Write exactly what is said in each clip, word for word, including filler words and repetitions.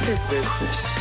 Quiz.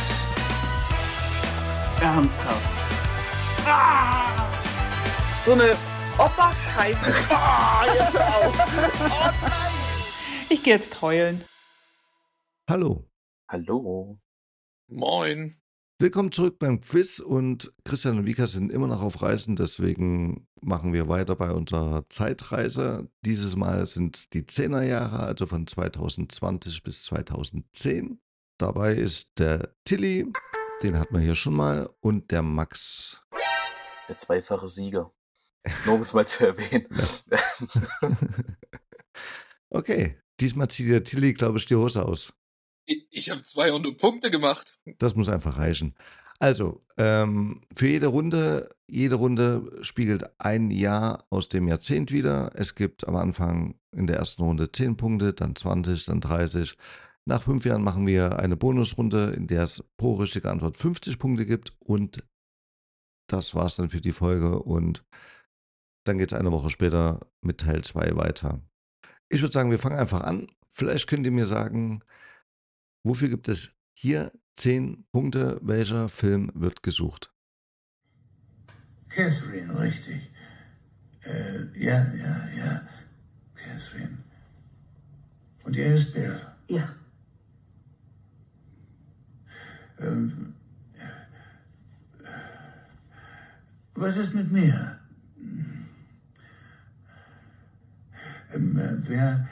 Ernsthaft. Ah! So eine Opa-Scheiße. Ah, jetzt hör auf. Oh nein. Ich gehe jetzt heulen. Hallo. Hallo. Moin. Willkommen zurück beim Quiz und Christian und Vika sind immer noch auf Reisen, deswegen machen wir weiter bei unserer Zeitreise. Dieses Mal sind es die Zehnerjahre, also von zweitausendzwanzig bis zweitausendzehn. Dabei ist der Tilly, den hatten wir hier schon mal, und der Max. Der zweifache Sieger. Nur um es mal zu erwähnen. Okay, diesmal zieht der Tilly, glaube ich, die Hose aus. Ich, ich habe zweihundert Punkte gemacht. Das muss einfach reichen. Also, ähm, für jede Runde, jede Runde spiegelt ein Jahr aus dem Jahrzehnt wider. Es gibt am Anfang in der ersten Runde zehn Punkte, dann zwanzig, dann dreißig. Nach fünf Jahren machen wir eine Bonusrunde, in der es pro richtige Antwort fünfzig Punkte gibt. Und das war's dann für die Folge. Und dann geht es eine Woche später mit Teil zwei weiter. Ich würde sagen, wir fangen einfach an. Vielleicht könnt ihr mir sagen, wofür gibt es hier zehn Punkte? Welcher Film wird gesucht? Catherine, richtig. Äh, ja, ja, ja. Catherine. Und er ist Bill. Ja. Ähm, was ist mit mir? Ähm, äh, wer...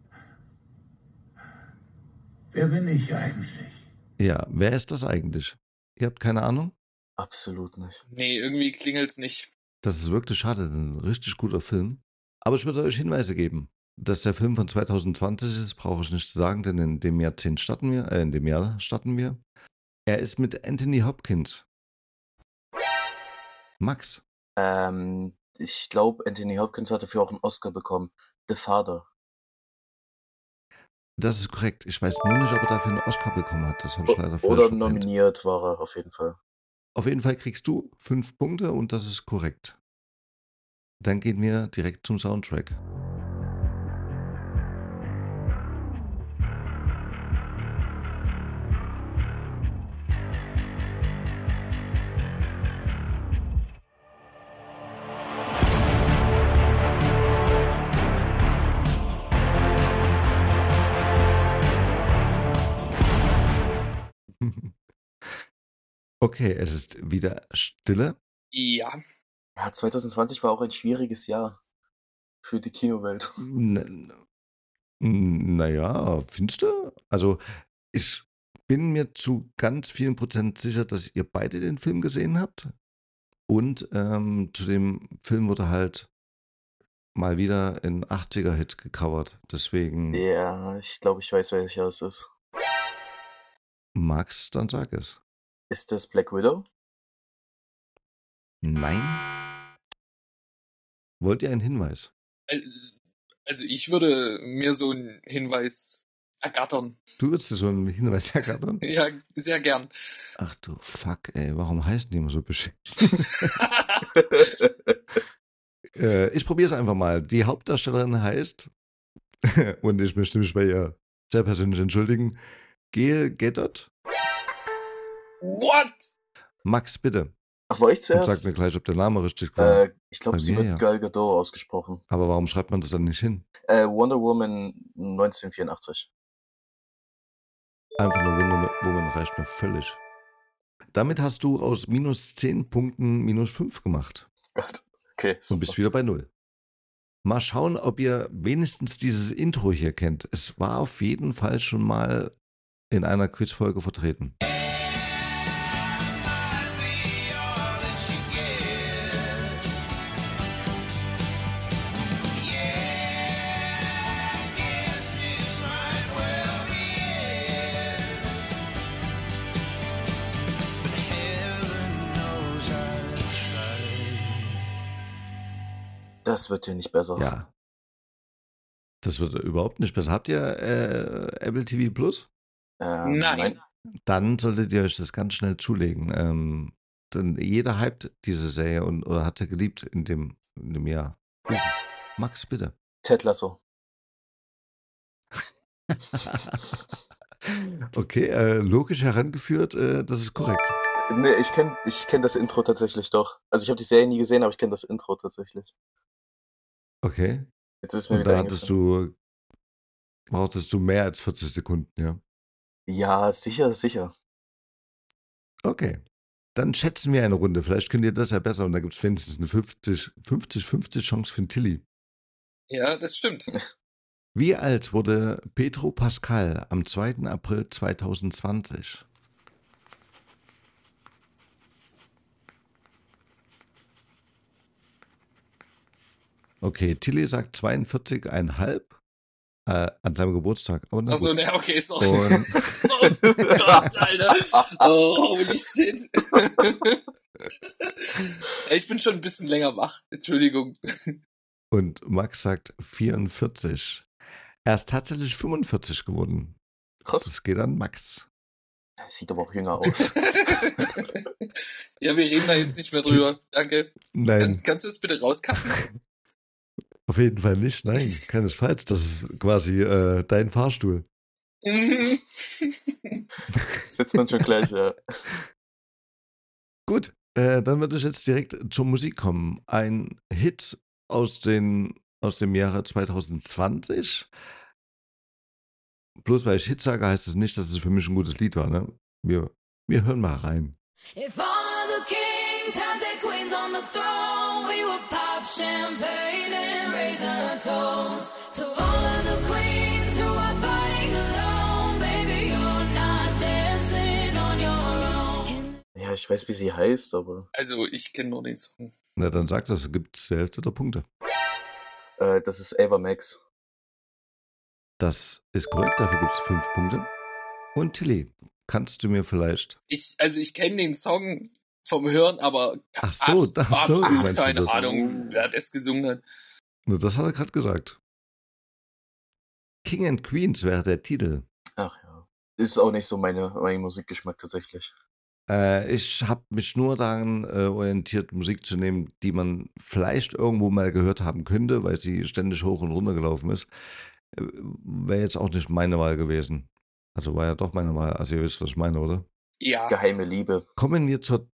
Wer bin ich eigentlich? Ja, wer ist das eigentlich? Ihr habt keine Ahnung? Absolut nicht. Nee, irgendwie klingelt's nicht. Das ist wirklich schade, das ist ein richtig guter Film. Aber ich würde euch Hinweise geben. Dass der Film von zweitausendzwanzig ist, brauche ich nicht zu sagen, denn in dem Jahrzehnt starten wir, äh, in dem Jahr starten wir. Er ist mit Anthony Hopkins. Max. Ähm, ich glaube, Anthony Hopkins hat dafür auch einen Oscar bekommen. The Father. Das ist korrekt. Ich weiß nur nicht, ob er dafür einen Oscar bekommen hat. Das habe ich leider O- falsch Oder verpennt. nominiert war er auf jeden Fall. Auf jeden Fall kriegst du fünf Punkte und das ist korrekt. Dann gehen wir direkt zum Soundtrack. Okay, es ist wieder Stille. Ja. Ja, zweitausendzwanzig war auch ein schwieriges Jahr für die Kinowelt. N- Naja, findest du? Also, ich bin mir zu ganz vielen Prozent sicher, dass ihr beide den Film gesehen habt. Und ähm, zu dem Film wurde halt mal wieder ein achtziger-Hit gecovert. Deswegen, Ja, ich glaube, ich weiß, welcher es ist. Max, dann sag es. Ist das Black Widow? Nein? Wollt ihr einen Hinweis? Äh, Also ich würde mir so einen Hinweis ergattern. Du würdest dir so einen Hinweis ergattern? Ja, sehr gern. Ach du Fuck, ey, warum heißen die immer so beschissen? äh, ich probiere es einfach mal. Die Hauptdarstellerin heißt, und ich möchte mich bei ihr sehr persönlich entschuldigen, Gail Gadot. What? Max, bitte. Ach, war ich Und sag zuerst? mir gleich, ob der Name richtig war. Äh, ich glaube, Bei sie mir wird ja. Gal Gadot ausgesprochen. Aber warum schreibt man das dann nicht hin? Äh, Wonder Woman neunzehnhundertvierundachtzig. Einfach nur Wonder Woman reicht mir völlig. Damit hast du aus minus zehn Punkten minus fünf gemacht. Gott. Okay, Und bist super. wieder bei null. Mal schauen, ob ihr wenigstens dieses Intro hier kennt. Es war auf jeden Fall schon mal in einer Quizfolge vertreten. Das wird hier nicht besser. Ja. Das wird überhaupt nicht besser. Habt ihr äh, Apple T V Plus? Ähm, Nein. nein. Dann solltet ihr euch das ganz schnell zulegen. Ähm, denn jeder hypt diese Serie und oder hat sie geliebt in dem, in dem Jahr. Uh, Max, bitte. Ted Lasso. Okay, äh, logisch herangeführt, äh, das ist korrekt. Nee, ich kenne ich kenn das Intro tatsächlich doch. Also ich habe die Serie nie gesehen, aber ich kenne das Intro tatsächlich. Okay. Jetzt ist mir Und wieder da hattest eingefallen. du, brauchtest du mehr als vierzig Sekunden, ja? Ja, sicher, sicher. Okay. Dann schätzen wir eine Runde. Vielleicht könnt ihr das ja besser und da gibt es wenigstens eine fünfzig fünfzig Chance für den Tilly. Ja, das stimmt. Wie alt wurde Pedro Pascal am zweiten April zweitausendzwanzig? Okay, Tilly sagt zweiundvierzig Komma fünf äh, an seinem Geburtstag. Aber na Achso, gut. ne, okay, sorry. Und, Oh Gott, Alter. Oh, holy shit. Ich bin schon ein bisschen länger wach. Entschuldigung. und Max sagt vierundvierzig. Er ist tatsächlich fünfundvierzig geworden. Krass. Das geht an Max. Sieht aber auch jünger aus. Ja, wir reden da jetzt nicht mehr drüber. Danke. Nein, Kannst, kannst du das bitte rauscutten? auf jeden Fall nicht. Nein, keinesfalls. Das ist quasi äh, dein Fahrstuhl. Sitzt man schon gleich, ja. Gut, äh, dann würde ich jetzt direkt zur Musik kommen. Ein Hit aus, den, aus dem Jahre zweitausendzwanzig. Bloß weil ich Hit sage, heißt es nicht, dass es für mich ein gutes Lied war. Ne? Wir, wir hören mal rein. If all of the kings had their queens on the throne, we would pop champagne and raise a toast to all of the queens who are fighting alone. Baby, you're not dancing on your own. Ja, ich weiß, wie sie heißt, aber Also, ich kenne nur den Song. Na, dann sagt das, es gibt die Hälfte der Punkte. äh, das ist Ava Max. Das ist korrekt, dafür gibt es fünf Punkte. Und Tilly, kannst du mir vielleicht... Ich, also, ich kenne den Song vom Hören, aber Ach so, ab- ach so, absolut meinst du keine das? Ahnung, wer das gesungen hat. Na, das hat er gerade gesagt. King and Queens wäre der Titel. Ach ja. Ist auch nicht so meine, mein Musikgeschmack tatsächlich. Äh, ich habe mich nur daran äh, orientiert, Musik zu nehmen, die man vielleicht irgendwo mal gehört haben könnte, weil sie ständig hoch und runter gelaufen ist. Äh, wäre jetzt auch nicht meine Wahl gewesen. Also war ja doch meine Wahl. Also ihr wisst, was ich meine, oder? Ja, Geheime Liebe. Kommen wir zur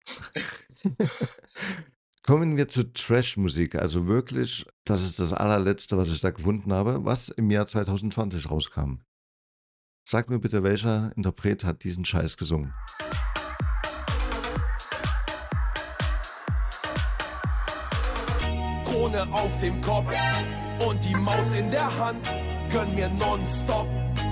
Kommen wir zu Trash-Musik. Also wirklich, das ist das allerletzte, was ich da gefunden habe, was im Jahr zweitausendzwanzig rauskam. Sag mir bitte, welcher Interpret hat diesen Scheiß gesungen? Krone auf dem Kopf und die Maus in der Hand, gönn mir nonstop.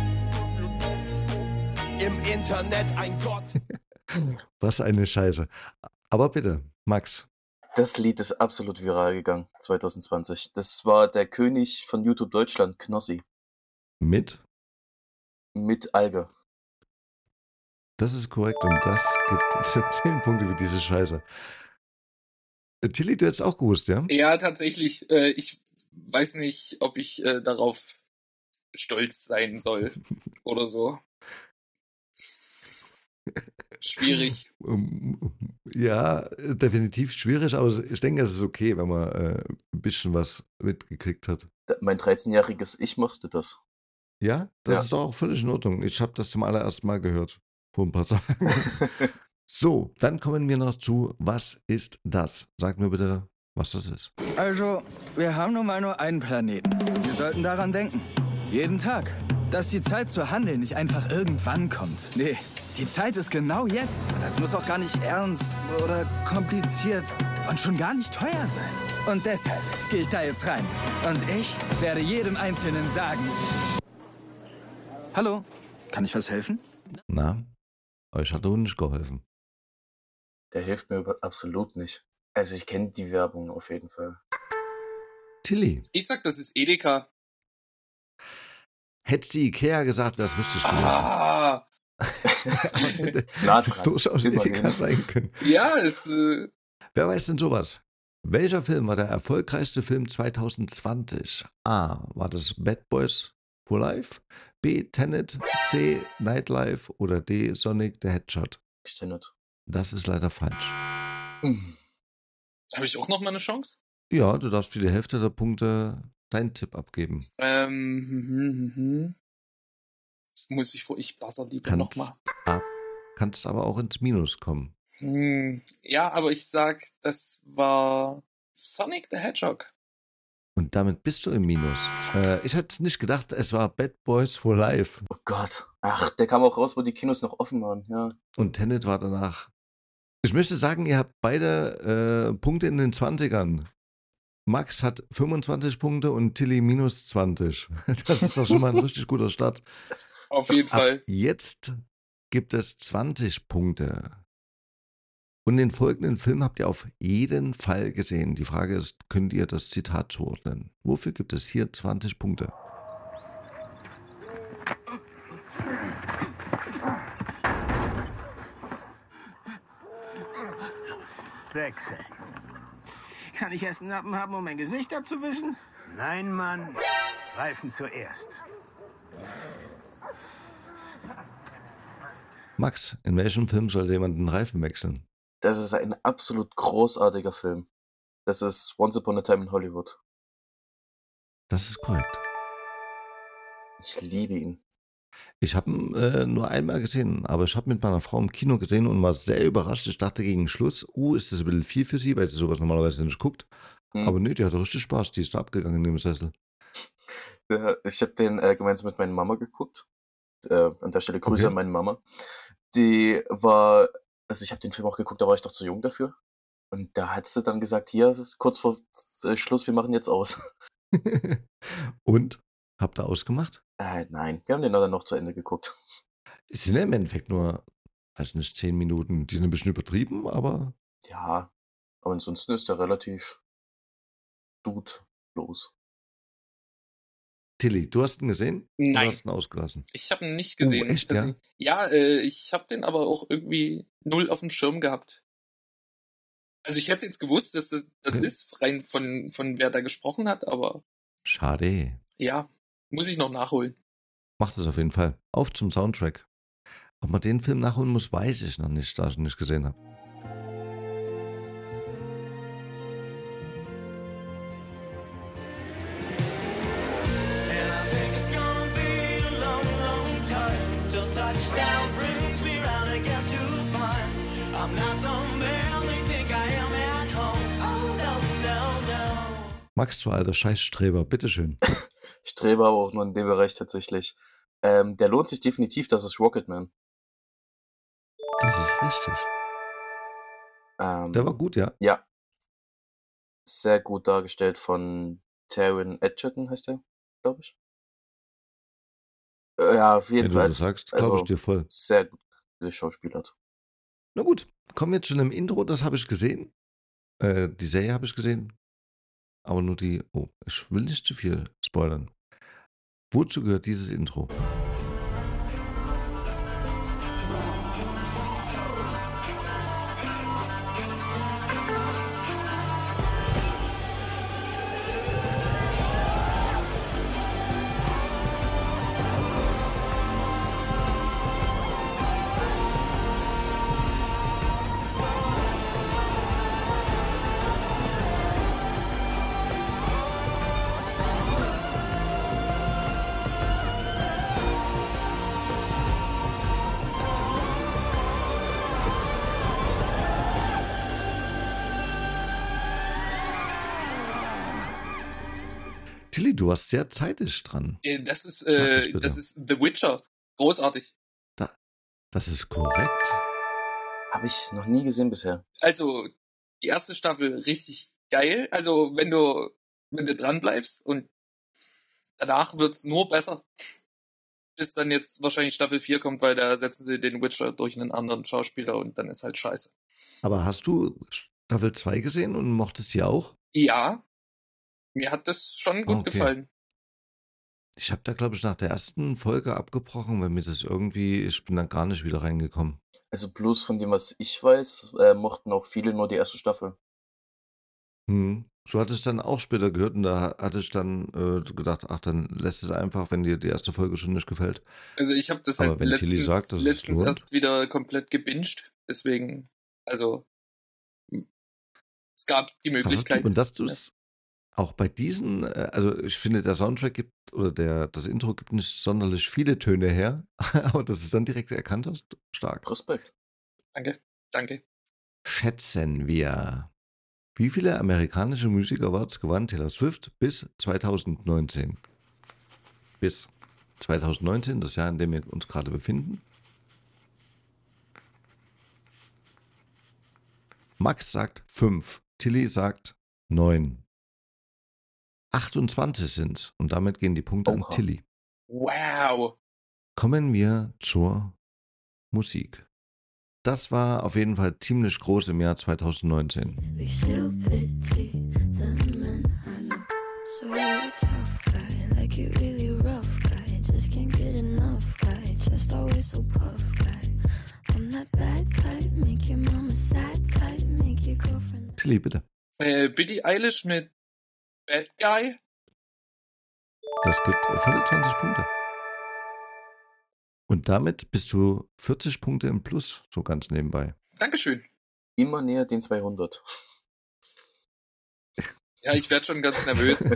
Im Internet ein Gott. Was eine Scheiße. Aber bitte, Max. Das Lied ist absolut viral gegangen, zwanzig zwanzig. Das war der König von YouTube Deutschland, Knossi, Mit? mit Alge. Das ist korrekt und das gibt zehn Punkte für diese Scheiße. Äh, Tilly, du hättest auch gewusst, ja? ja, tatsächlich. Äh, ich weiß nicht, ob ich äh, darauf stolz sein soll oder so. Schwierig. Ähm, Ja, äh, definitiv schwierig, aber ich denke, es ist okay, wenn man äh, ein bisschen was mitgekriegt hat. Da- Mein dreizehnjähriges Ich mochte das. Ja, das Ja. ist doch auch völlig in Ordnung. Ich habe das zum allerersten Mal gehört. Vor ein paar Tagen. So, dann kommen wir noch zu, was ist das? Sag mir bitte, was das ist. Also, wir haben nun mal nur einen Planeten. Wir sollten daran denken. Jeden Tag. Dass die Zeit zu handeln nicht einfach irgendwann kommt. Nee, die Zeit ist genau jetzt. Das muss auch gar nicht ernst oder kompliziert und schon gar nicht teuer sein. Und deshalb gehe ich da jetzt rein. Und ich werde jedem Einzelnen sagen... Hallo, kann ich was helfen? Na, euch hat er nicht geholfen. Der hilft mir über- absolut nicht. Also ich kenne die Werbung auf jeden Fall. Tilly, Ich sag, das ist Edeka. hättest du Ikea gesagt, wäre es richtig gewesen. Ah, Aber es hätte Nah dran, durchaus immerhin. Edeka sein können. ja, es, äh, Wer weiß denn sowas? Welcher Film war der erfolgreichste Film zwanzig zwanzig? A. War das Bad Boys for Life? B. Tenet? C. Nightlife? Oder D. Sonic the Hedgehog? Extended. Das ist leider falsch. Hm. habe ich auch noch mal eine Chance? Ja, du darfst für die Hälfte der Punkte deinen Tipp abgeben. Ähm, hm, hm, hm. muss ich vor, ich buzzer lieber Kannst, nochmal. ab, kannst aber auch ins Minus kommen. Hm, ja, aber ich sag, das war Sonic the Hedgehog. Und damit bist du im Minus. Äh, ich hätte es nicht gedacht, es war Bad Boys for Life. Oh Gott. Ach, der kam auch raus, wo die Kinos noch offen waren, ja. Und Tenet war danach. Ich möchte sagen, ihr habt beide äh, Punkte in den zwanzigern. Max hat fünfundzwanzig Punkte und Tilly minus zwanzig. Das ist doch schon mal ein richtig guter Start. Auf jeden Ab Fall. jetzt gibt es zwanzig Punkte. Und den folgenden Film habt ihr auf jeden Fall gesehen. Die Frage ist, könnt ihr das Zitat zuordnen? Wofür gibt es hier zwanzig Punkte? Wechseln. Kann ich erst einen Nappen haben, um mein Gesicht abzuwischen? Nein, Mann. Reifen zuerst. Max, in welchem Film soll jemand den Reifen wechseln? Das ist ein absolut großartiger Film. Das ist Once Upon a Time in Hollywood. Das ist korrekt. Ich liebe ihn. Ich habe ihn äh, nur einmal gesehen, aber ich habe mit meiner Frau im Kino gesehen und war sehr überrascht. Ich dachte gegen Schluss, uh, ist das ein bisschen viel für sie, weil sie sowas normalerweise nicht guckt. Hm. Aber nee, die hatte richtig Spaß, die ist da abgegangen in dem Sessel. Ja, ich habe den äh, gemeinsam mit meiner Mama geguckt. Äh, an der Stelle Grüße Okay. an meine Mama. Die war, also ich habe den Film auch geguckt, da war ich doch zu jung dafür. Und da hat sie dann gesagt, hier, kurz vor äh, Schluss, wir machen jetzt aus. Und? Habt ihr ausgemacht? Äh, nein, wir haben den dann noch zu Ende geguckt. Es sind ja im Endeffekt nur, weiß nicht, zehn Minuten. Die sind ein bisschen übertrieben, aber Ja, aber ansonsten ist der relativ dudlos. Tilly, du hast ihn gesehen? Oder Nein. hast ihn ausgelassen? Ich habe ihn nicht Oh, gesehen. echt, ja? tatsächlich. Ja, äh, ich habe den aber auch irgendwie null auf dem Schirm gehabt. Also ich hätte jetzt gewusst, dass das, das Okay. ist, rein von, von wer da gesprochen hat, aber Schade. ja, muss ich noch nachholen. Macht es auf jeden Fall. Auf zum Soundtrack. Ob man den Film nachholen muss, weiß ich noch nicht, da ich ihn nicht gesehen habe. And I think it's gonna be a long, long time till touchdown brings me round again to find I'm not the man they think I am at home. Oh no, no, no. Max, du alter Scheißstreber, bitteschön. Ich strebe aber auch nur in dem Bereich tatsächlich. Ähm, der lohnt sich definitiv, das ist Rocketman. Das ist richtig. Ähm, Der war gut, ja. Ja. Sehr gut dargestellt von Taron Egerton, heißt der, glaube ich. Äh, ja, auf jeden Wenn du Fall. das sagst, glaube Also, ich dir voll. sehr gut geschauspielert. Na gut, kommen wir zu einem Intro, das habe ich gesehen. Äh, die Serie habe ich gesehen. Aber nur die, oh, ich will nicht zu viel spoilern. Wozu gehört dieses Intro? Tilly, du warst sehr zeitig dran. Äh, Das ist, Sag es äh, bitte. das ist The Witcher. Großartig. Das ist korrekt. Habe ich noch nie gesehen bisher. Also, die erste Staffel richtig geil. Also, wenn du, wenn du dran bleibst und danach wird's nur besser. Bis dann jetzt wahrscheinlich Staffel vier kommt, weil da setzen sie den Witcher durch einen anderen Schauspieler und dann ist halt scheiße. Aber hast du Staffel zwei gesehen und mochtest sie auch? Ja, mir hat das schon gut Okay. gefallen. Ich habe da, glaube ich, nach der ersten Folge abgebrochen, weil mir das irgendwie, ich bin da gar nicht wieder reingekommen. Also bloß von dem, was ich weiß, äh, mochten auch viele nur die erste Staffel. Hm. So hatte ich dann auch später gehört und da hatte ich dann äh, gedacht, ach, dann lässt es einfach, wenn dir die erste Folge schon nicht gefällt. Also ich habe das Aber halt wenn Tilly letztens, sagt, dass es letztens lohnt. erst wieder komplett gebinged. Deswegen, also es gab die Möglichkeit. Und dass du es Auch bei diesen, äh, also ich finde, der Soundtrack gibt, oder der, das Intro gibt nicht sonderlich viele Töne her, aber das ist dann direkt erkannt hast, stark. Respekt. Danke, danke. Schätzen wir. Wie viele amerikanische Music Awards gewann Taylor Swift bis zweitausendneunzehn? Bis zweitausendneunzehn, das Jahr, in dem wir uns gerade befinden. Max sagt fünf, Tilly sagt neun. achtundzwanzig sind's und damit gehen die Punkte an Oha. Tilly. Wow. Kommen wir zur Musik. Das war auf jeden Fall ziemlich groß im Jahr zweitausendneunzehn. We still pity the men I know. So you're a tough guy, like you really rough guy. Just can't get enough guy, just always so puff guy. I'm that bad type, make your mama sad type, make your girlfriend. Tilly, bitte. Äh, Billie Eilish mit Bad Guy. Das gibt volle zwanzig Punkte. Und damit bist du vierzig Punkte im Plus, so ganz nebenbei. Dankeschön. Immer näher den zweihundert. Ja, ich werde schon ganz nervös.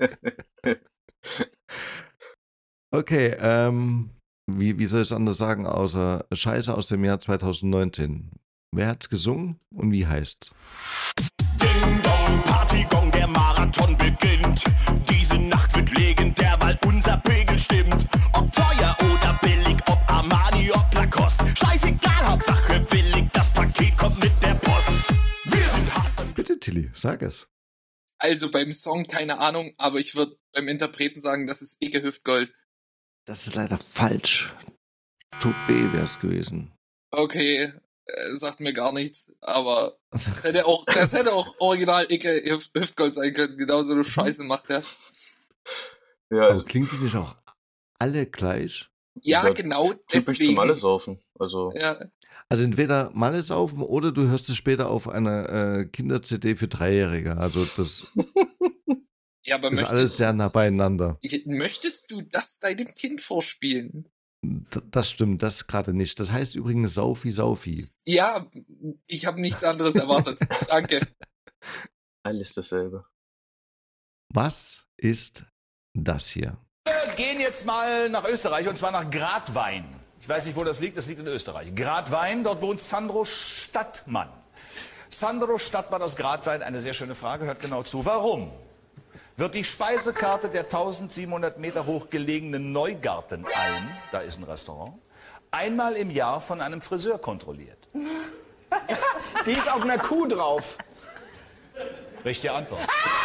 Okay, ähm, wie, wie soll ich es anders sagen, außer Scheiße aus dem Jahr zweitausendneunzehn? Wer hat's gesungen und wie heißt's? Ding Dong, Partygong, der Marathon beginnt. Diese Nacht wird legendär, weil unser Pegel stimmt. Ob teuer oder billig, ob Armani, ob Lacoste. Scheißegal, Hauptsache willig, das Paket kommt mit der Post. Wir sind hart. Bitte, Tilly, sag es. Also beim Song keine Ahnung, aber ich würde beim Interpreten sagen, das ist Icke Hüftgold. Das ist leider falsch. Tut B wäre es gewesen. Okay, äh, sagt mir gar nichts, aber das hätte auch, das hätte auch original Icke Hüft- Hüftgold sein können. Genau so eine Scheiße macht er. Ja, Aber also klingt die nicht auch alle gleich? Ja, Ja, genau typisch deswegen. zum Allesaufen. Also, Ja, Also entweder Malle saufen oder du hörst es später auf einer äh, Kinder-C D für Dreijährige. Also das ja aber ist möchtest, alles sehr nah beieinander. ich, möchtest du das deinem Kind vorspielen? D das stimmt, das gerade nicht. Das heißt übrigens Saufi Saufi. Ja, ich habe nichts anderes erwartet. Danke. alles dasselbe. Was ist das hier? Wir gehen jetzt mal nach Österreich und zwar nach Gradwein. Ich weiß nicht, wo das liegt, das liegt in Österreich. Gradwein, dort wohnt Sandro Stadtmann. Sandro Stadtmann aus Gradwein, eine sehr schöne Frage, hört genau zu. Warum wird die Speisekarte der tausendsiebenhundert Meter hoch gelegenen Neugartenalm, da ist ein Restaurant, einmal im Jahr von einem Friseur kontrolliert? Die ist auf einer Kuh drauf. Richtige Antwort.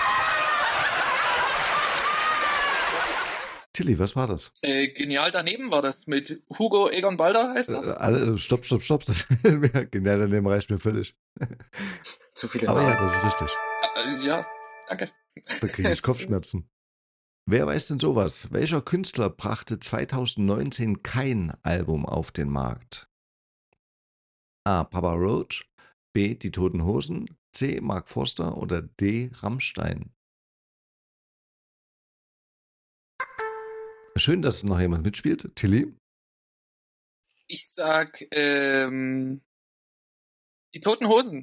Tilly, was war das? Äh, genial daneben war das mit Hugo Egon Balder, heißt Äh, er? alle, stopp, stopp, stopp. Das genial daneben reicht mir völlig. Zu viele Aber ja, Namen. das ist richtig. Äh, ja, danke. Da kriege ich Kopfschmerzen. Wer weiß denn sowas? Welcher Künstler brachte zweitausendneunzehn kein Album auf den Markt? A. Papa Roach, B. Die Toten Hosen, C. Mark Forster oder D. Rammstein? Schön, dass noch jemand mitspielt. Tilly? Ich sag, ähm, die Toten Hosen.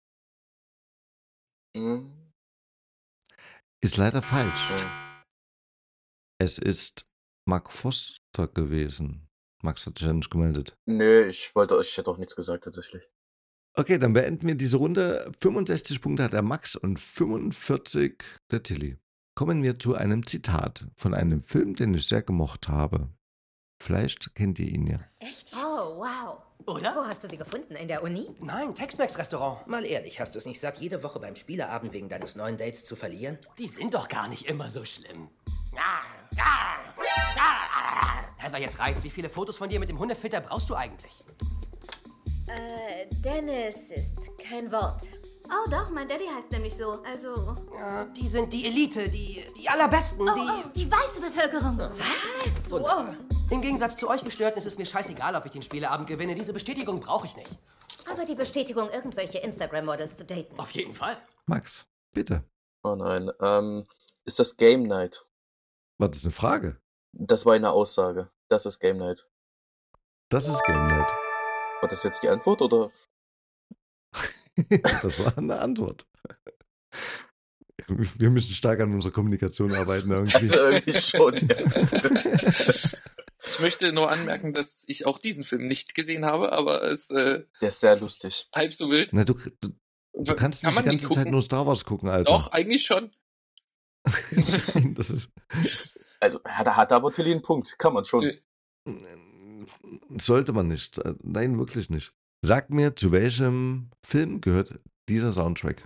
Hm, Ist leider falsch. ja. Es ist Mark Forster gewesen. Max hat sich ja nicht gemeldet. Nö, ich wollte, ich hätte auch nichts gesagt tatsächlich. Okay, dann beenden wir diese Runde. fünfundsechzig Punkte hat der Max und fünfundvierzig der Tilly. Kommen wir zu einem Zitat von einem Film, den ich sehr gemocht habe. Vielleicht kennt ihr ihn ja. Echt? Oh, wow. Oder? Wo hast du sie gefunden? In der Uni? Nein, Tex-Mex-Restaurant. Mal ehrlich, hast du es nicht satt, jede Woche beim Spieleabend wegen deines neuen Dates zu verlieren? Die sind doch gar nicht immer so schlimm. Heather, jetzt reicht's. Wie viele Fotos von dir mit dem Hundefitter brauchst du eigentlich? Äh, Dennis ist kein Wort. Oh doch, mein Daddy heißt nämlich so. Also... Ja, die sind die Elite, die, die allerbesten, Oh, die... oh, die weiße Bevölkerung. Was? Wow. Im Gegensatz zu euch Gestörten ist es mir scheißegal, ob ich den Spieleabend gewinne. Diese Bestätigung brauche ich nicht. Aber die Bestätigung, irgendwelche Instagram-Models zu daten. Auf jeden Fall. Max, bitte. Oh nein. Ähm, ist das Game Night? Was ist eine Frage? Das war eine Aussage. Das ist Game Night. Das ist Game Night. War das jetzt die Antwort oder? Das war eine Antwort. Wir müssen stark an unserer Kommunikation arbeiten irgendwie. Also irgendwie schon, ja. Ich möchte nur anmerken, dass ich auch diesen Film nicht gesehen habe, aber es äh, Der ist sehr lustig. halb so wild. Na, du, du, du kannst Kann nicht die man die ganze Zeit gucken? nur Star Wars gucken, Alter. Doch, eigentlich schon. Das ist, Also, hat, hat aber Tilly einen Punkt. Kann man schon. sollte man nicht. Nein, wirklich nicht. Sag mir, zu welchem Film gehört dieser Soundtrack?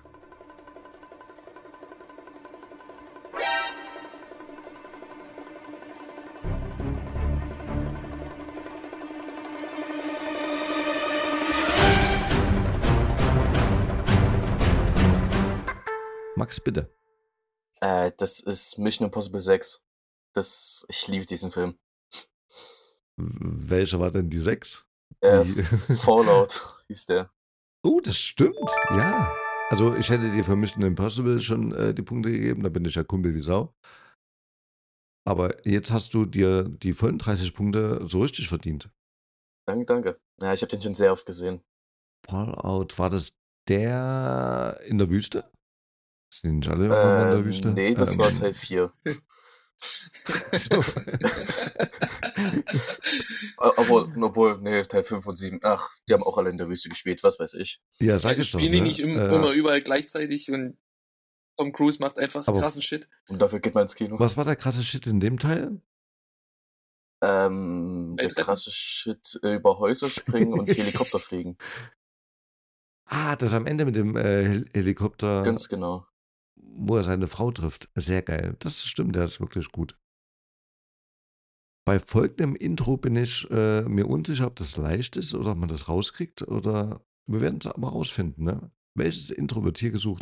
Max, bitte. Äh, das ist Mission Impossible sechs. Das, ich liebe diesen Film. Welcher war denn die sechs? Äh, Die- Fallout hieß der. Oh, das stimmt. Ja. Also ich hätte dir für Mission Impossible schon äh, die Punkte gegeben, da bin ich ja Kumpel wie Sau. Aber jetzt hast du dir die vollen dreißig Punkte so richtig verdient. Danke, danke. Ja, ich habe den schon sehr oft gesehen. Fallout, war das der in der Wüste? Sind nicht alle irgendwann in der Äh, Wüste? nee, das Ähm, war Teil vier. so. obwohl, obwohl, nee, Teil fünf und sieben. Ach, die haben auch alle in der Wüste gespielt, was weiß ich. Ja, sag ich doch. Spielen die Ne? nicht im, Äh, immer überall gleichzeitig und Tom Cruise macht einfach Aber- krassen Shit. Und dafür geht man ins Kino. Was war der krasse Shit in dem Teil? Ähm, der Weltretten? krasse Shit äh, über Häuser springen und Helikopter fliegen. Ah, das am Ende mit dem äh, Hel- Helikopter, Ganz genau. wo er seine Frau trifft. Sehr geil. Das stimmt, der ist wirklich gut. Bei folgendem Intro bin ich äh, mir unsicher, ob das leicht ist oder ob man das rauskriegt. Oder wir werden es aber rausfinden. Ne? Welches Intro wird hier gesucht?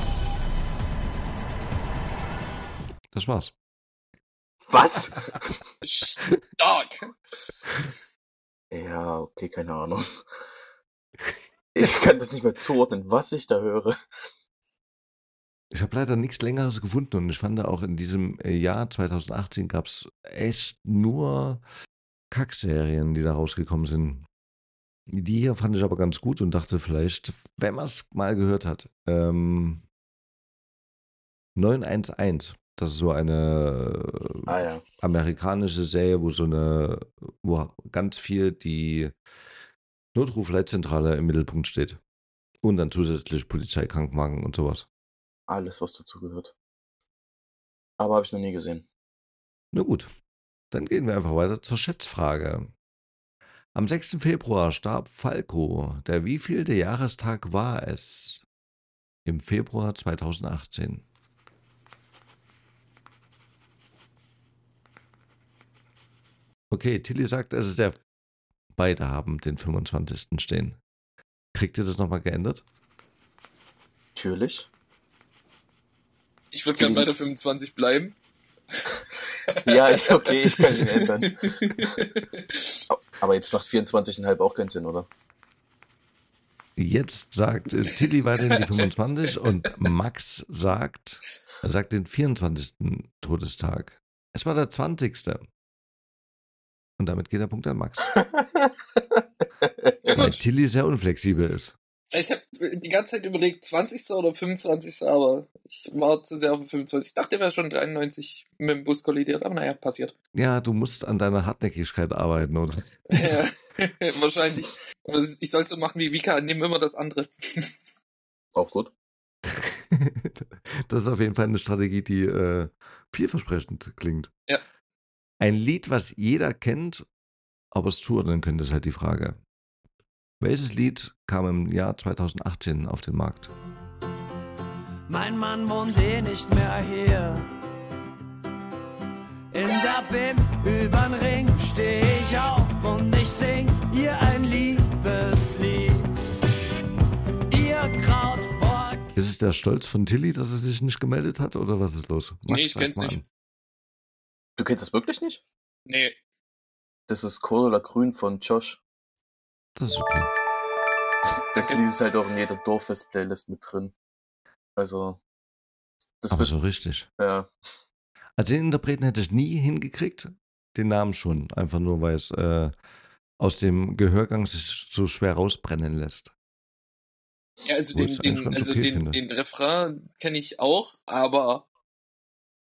Das war's. Was? Stark! Ja, okay, keine Ahnung. Ich kann das nicht mehr zuordnen, was ich da höre. Ich habe leider nichts Längeres gefunden und ich fand auch in diesem äh, Jahr zwanzig achtzehn gab es echt nur Kackserien, die da rausgekommen sind. Die hier fand ich aber ganz gut und dachte vielleicht, wenn man es mal gehört hat, ähm, neun eins eins, das ist so eine äh, Ah ja. amerikanische Serie, wo so eine, wo ganz viel die Notrufleitzentrale im Mittelpunkt steht. Und dann zusätzlich Polizei, Krankenwagen und sowas. Alles, was dazu gehört. Aber habe ich noch nie gesehen. Na gut, dann gehen wir einfach weiter zur Schätzfrage. Am sechsten Februar starb Falco. Der wievielte Jahrestag war es? Im Februar zwanzig achtzehn. Okay, Tilly sagt, es ist der. Beide haben den fünfundzwanzigsten stehen. Kriegt ihr das nochmal geändert? Natürlich. Ich würde gerne bei der fünfundzwanzig bleiben. Ja, okay, ich kann ihn ändern. Aber jetzt macht vierundzwanzig Komma fünf auch keinen Sinn, oder? Jetzt sagt äh, Tilly weiterhin die fünfundzwanzig und Max sagt, er sagt den vierundzwanzigsten Todestag. Es war der zwanzigste. Und damit geht der Punkt an Max. Weil Tilly sehr unflexibel ist. Ich habe die ganze Zeit überlegt, zwanzigsten oder fünfundzwanzigsten aber ich war zu sehr auf den fünfundzwanzigsten Ich dachte, der wäre schon dreiundneunzig mit dem Bus kollidiert, aber naja, passiert. Ja, du musst an deiner Hartnäckigkeit arbeiten, oder? Ja, wahrscheinlich. Aber ich soll es so machen wie Vika, nimm immer das andere. Auch gut. Das ist auf jeden Fall eine Strategie, die äh, vielversprechend klingt. Ja. Ein Lied, was jeder kennt, aber es zuordnen könnte, ist halt die Frage. Welches Lied kam im Jahr zwanzig achtzehn auf den Markt? Mein Mann wohnt eh nicht mehr hier. In der B I M übern Ring steh ich auf und ich sing ihr ein Liebeslied. Ihr Kraut vor... Ist es der Stolz von Tilly, dass er sich nicht gemeldet hat, oder was ist los? Max, Nee, ich sag kenn's mal nicht. an. Du kennst das wirklich nicht? Nee. Das ist Corolla Grün von Josh. Das ist okay. Das Lied ist halt auch in jeder Dorffest-Playlist mit drin. Also, das Aber wird, so richtig. ja. Also den Interpreten hätte ich nie hingekriegt, den Namen schon. Einfach nur, weil es äh, aus dem Gehörgang sich so schwer rausbrennen lässt. Ja, also Wo den, ich es eigentlich den, ganz also okay den, finde. den Refrain kenne ich auch, aber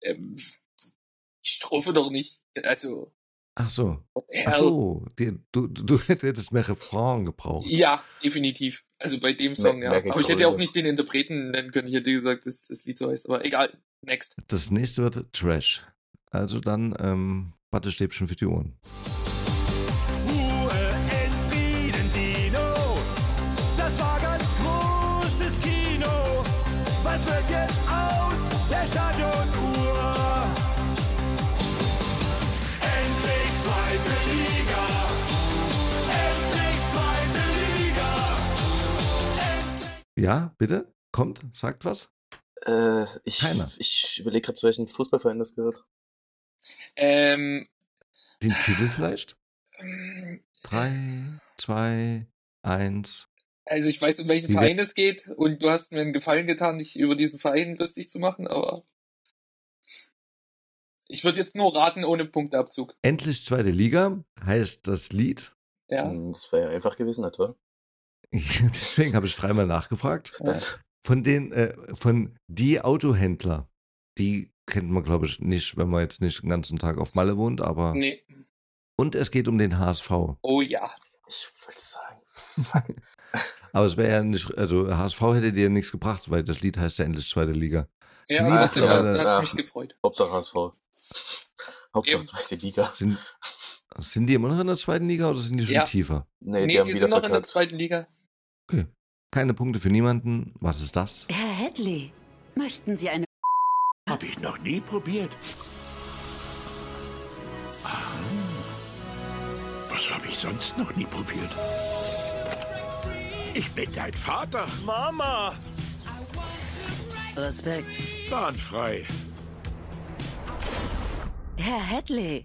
Ähm, die Strophe doch nicht. Also, Ach so. what the Ach hell? so. Die, du, du, du hättest mehr Refrain gebraucht. Ja, definitiv. Also bei dem Song, Mehr- ja. mehr Aber ich hätte ja auch Gegröle. nicht den Interpreten nennen können. Ich hätte gesagt, dass das Lied so heißt. Aber egal. Next. Das nächste wird Trash. Also dann ähm, Wattestäbchen für die Ohren. Ruhe in Frieden, Dino. Das war ganz großes Kino. Was wird jetzt aus der Stadionuhr? Endlich zweite Liga. Endlich zweite Liga. Ja, bitte? Kommt? Sagt was? Äh, ich Keiner. ich überlege gerade, zu welchem Fußballverein das gehört. Ähm, Den Titel vielleicht? ähm, Drei, zwei, eins. also ich weiß, um welchen Wie Verein es geht und du hast mir einen Gefallen getan, dich über diesen Verein lustig zu machen, aber ich würde jetzt nur raten ohne Punkteabzug. Endlich zweite Liga heißt das Lied. Ja. Hm, Das wäre ja einfach gewesen, etwa. Deswegen habe ich dreimal nachgefragt. Verdammt. Von den, äh, von die Autohändler, die kennt man, glaube ich, nicht, wenn man jetzt nicht den ganzen Tag auf Malle wohnt, aber. Nee. Und es geht um den H S V. Oh ja. Ich wollte sagen. Aber es wäre ja nicht, also H S V hätte dir nichts gebracht, weil das Lied heißt ja endlich zweite Liga. Ja, Sind die trotzdem mittlerweile- hat ja. mich gefreut. Hauptsache H S V. Hauptsache Eben. zweite Liga. Sind, sind die immer noch in der zweiten Liga oder sind die schon Ja. tiefer? Nee, Nee, die die, haben wieder sind noch in der verkackt. zweiten Liga. Okay. Keine Punkte für niemanden. Was ist das? Herr Hadley, möchten Sie eine... Hab ich noch nie probiert. Ah, was habe ich sonst noch nie probiert? Ich bin dein Vater. Mama! Respekt. Bahnfrei. Herr Hadley,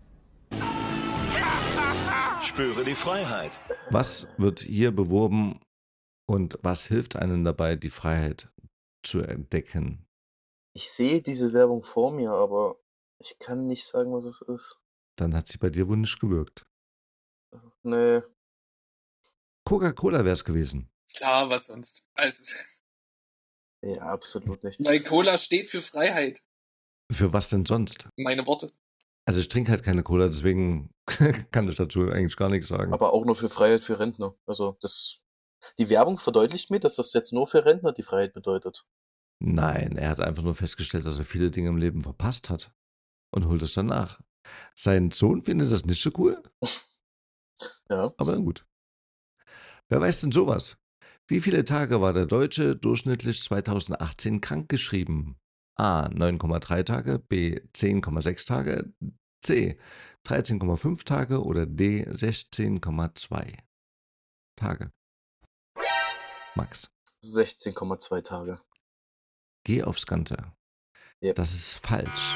Spüre die Freiheit. Was wird hier beworben und was hilft einem dabei, die Freiheit zu entdecken? Ich sehe diese Werbung vor mir, aber ich kann nicht sagen, was es ist. Dann hat sie bei dir wohl nicht gewirkt. Nee. Coca-Cola wäre es gewesen. Klar, was sonst. Also, Ja, absolut nicht. weil Cola steht für Freiheit. Für was denn sonst? Meine Worte. Also ich trinke halt keine Cola, deswegen kann ich dazu eigentlich gar nichts sagen. Aber auch nur für Freiheit für Rentner. Also das. Die Werbung verdeutlicht mir, dass das jetzt nur für Rentner die Freiheit bedeutet. Nein, er hat einfach nur festgestellt, dass er viele Dinge im Leben verpasst hat und holt es dann nach. Sein Sohn findet das nicht so cool, Ja. aber dann gut. Wer weiß denn sowas? Wie viele Tage war der Deutsche durchschnittlich zweitausendachtzehn krankgeschrieben? A. neun Komma drei Tage, B. zehn Komma sechs Tage, C. dreizehn Komma fünf Tage oder D. sechzehn Komma zwei Tage. Max, sechzehn Komma zwei Tage. geh aufs Ganze. Yep. Das ist falsch.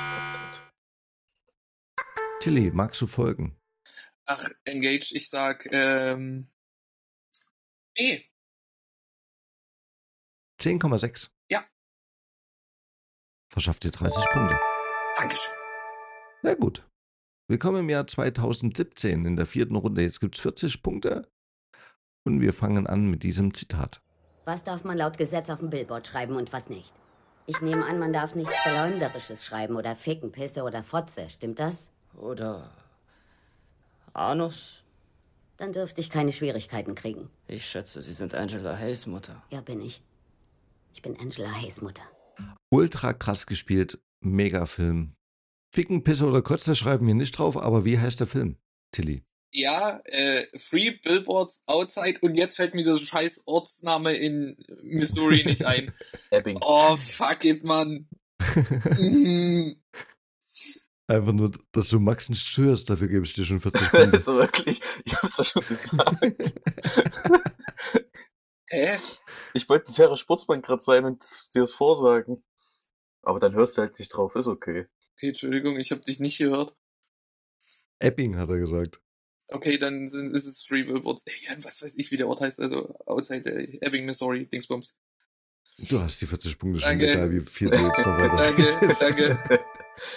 Tilly, magst du folgen? Ach, Engage, ich sag, ähm, B. zehn Komma sechs. Ja. Verschafft dir dreißig Punkte. Dankeschön. Na gut. Willkommen im Jahr zweitausendsiebzehn in der vierten Runde. Jetzt gibt es vierzig Punkte. Und wir fangen an mit diesem Zitat. Was darf man laut Gesetz auf dem Billboard schreiben und was nicht? Ich nehme an, man darf nichts Verleumderisches schreiben oder Ficken, Pisse oder Fotze. Stimmt das? Oder Anus? Dann dürfte ich keine Schwierigkeiten kriegen. Ich schätze, Sie sind Angela Hayes Mutter. Ja, bin ich. Ich bin Angela Hayes Mutter. Ultra krass gespielt. Mega Film. Ficken, Pisse oder Kotze schreiben wir nicht drauf, aber wie heißt der Film? Tilly. Ja, äh, Three Billboards Outside und jetzt fällt mir der scheiß Ortsname in Missouri nicht ein. Ebbing. Oh, fuck it, Mann. Mhm. Einfach nur, dass du Max nicht zuhörst, dafür gebe ich dir schon vierzig Punkte. So wirklich, ich hab's doch schon gesagt. Hä? Ich wollte ein fairer Sportsmann gerade sein und dir das vorsagen. Aber dann hörst du halt nicht drauf, ist okay. Okay, Entschuldigung, ich habe dich nicht gehört. Epping, hat er gesagt. Okay, dann sind, ist es Three Billboards. Ja, was weiß ich, wie der Ort heißt. Also Outside äh, Ebbing, Missouri, Dingsbums. Du hast die vierzig Punkte schon, Danke. egal wie viel du jetzt noch weiter Danke, danke.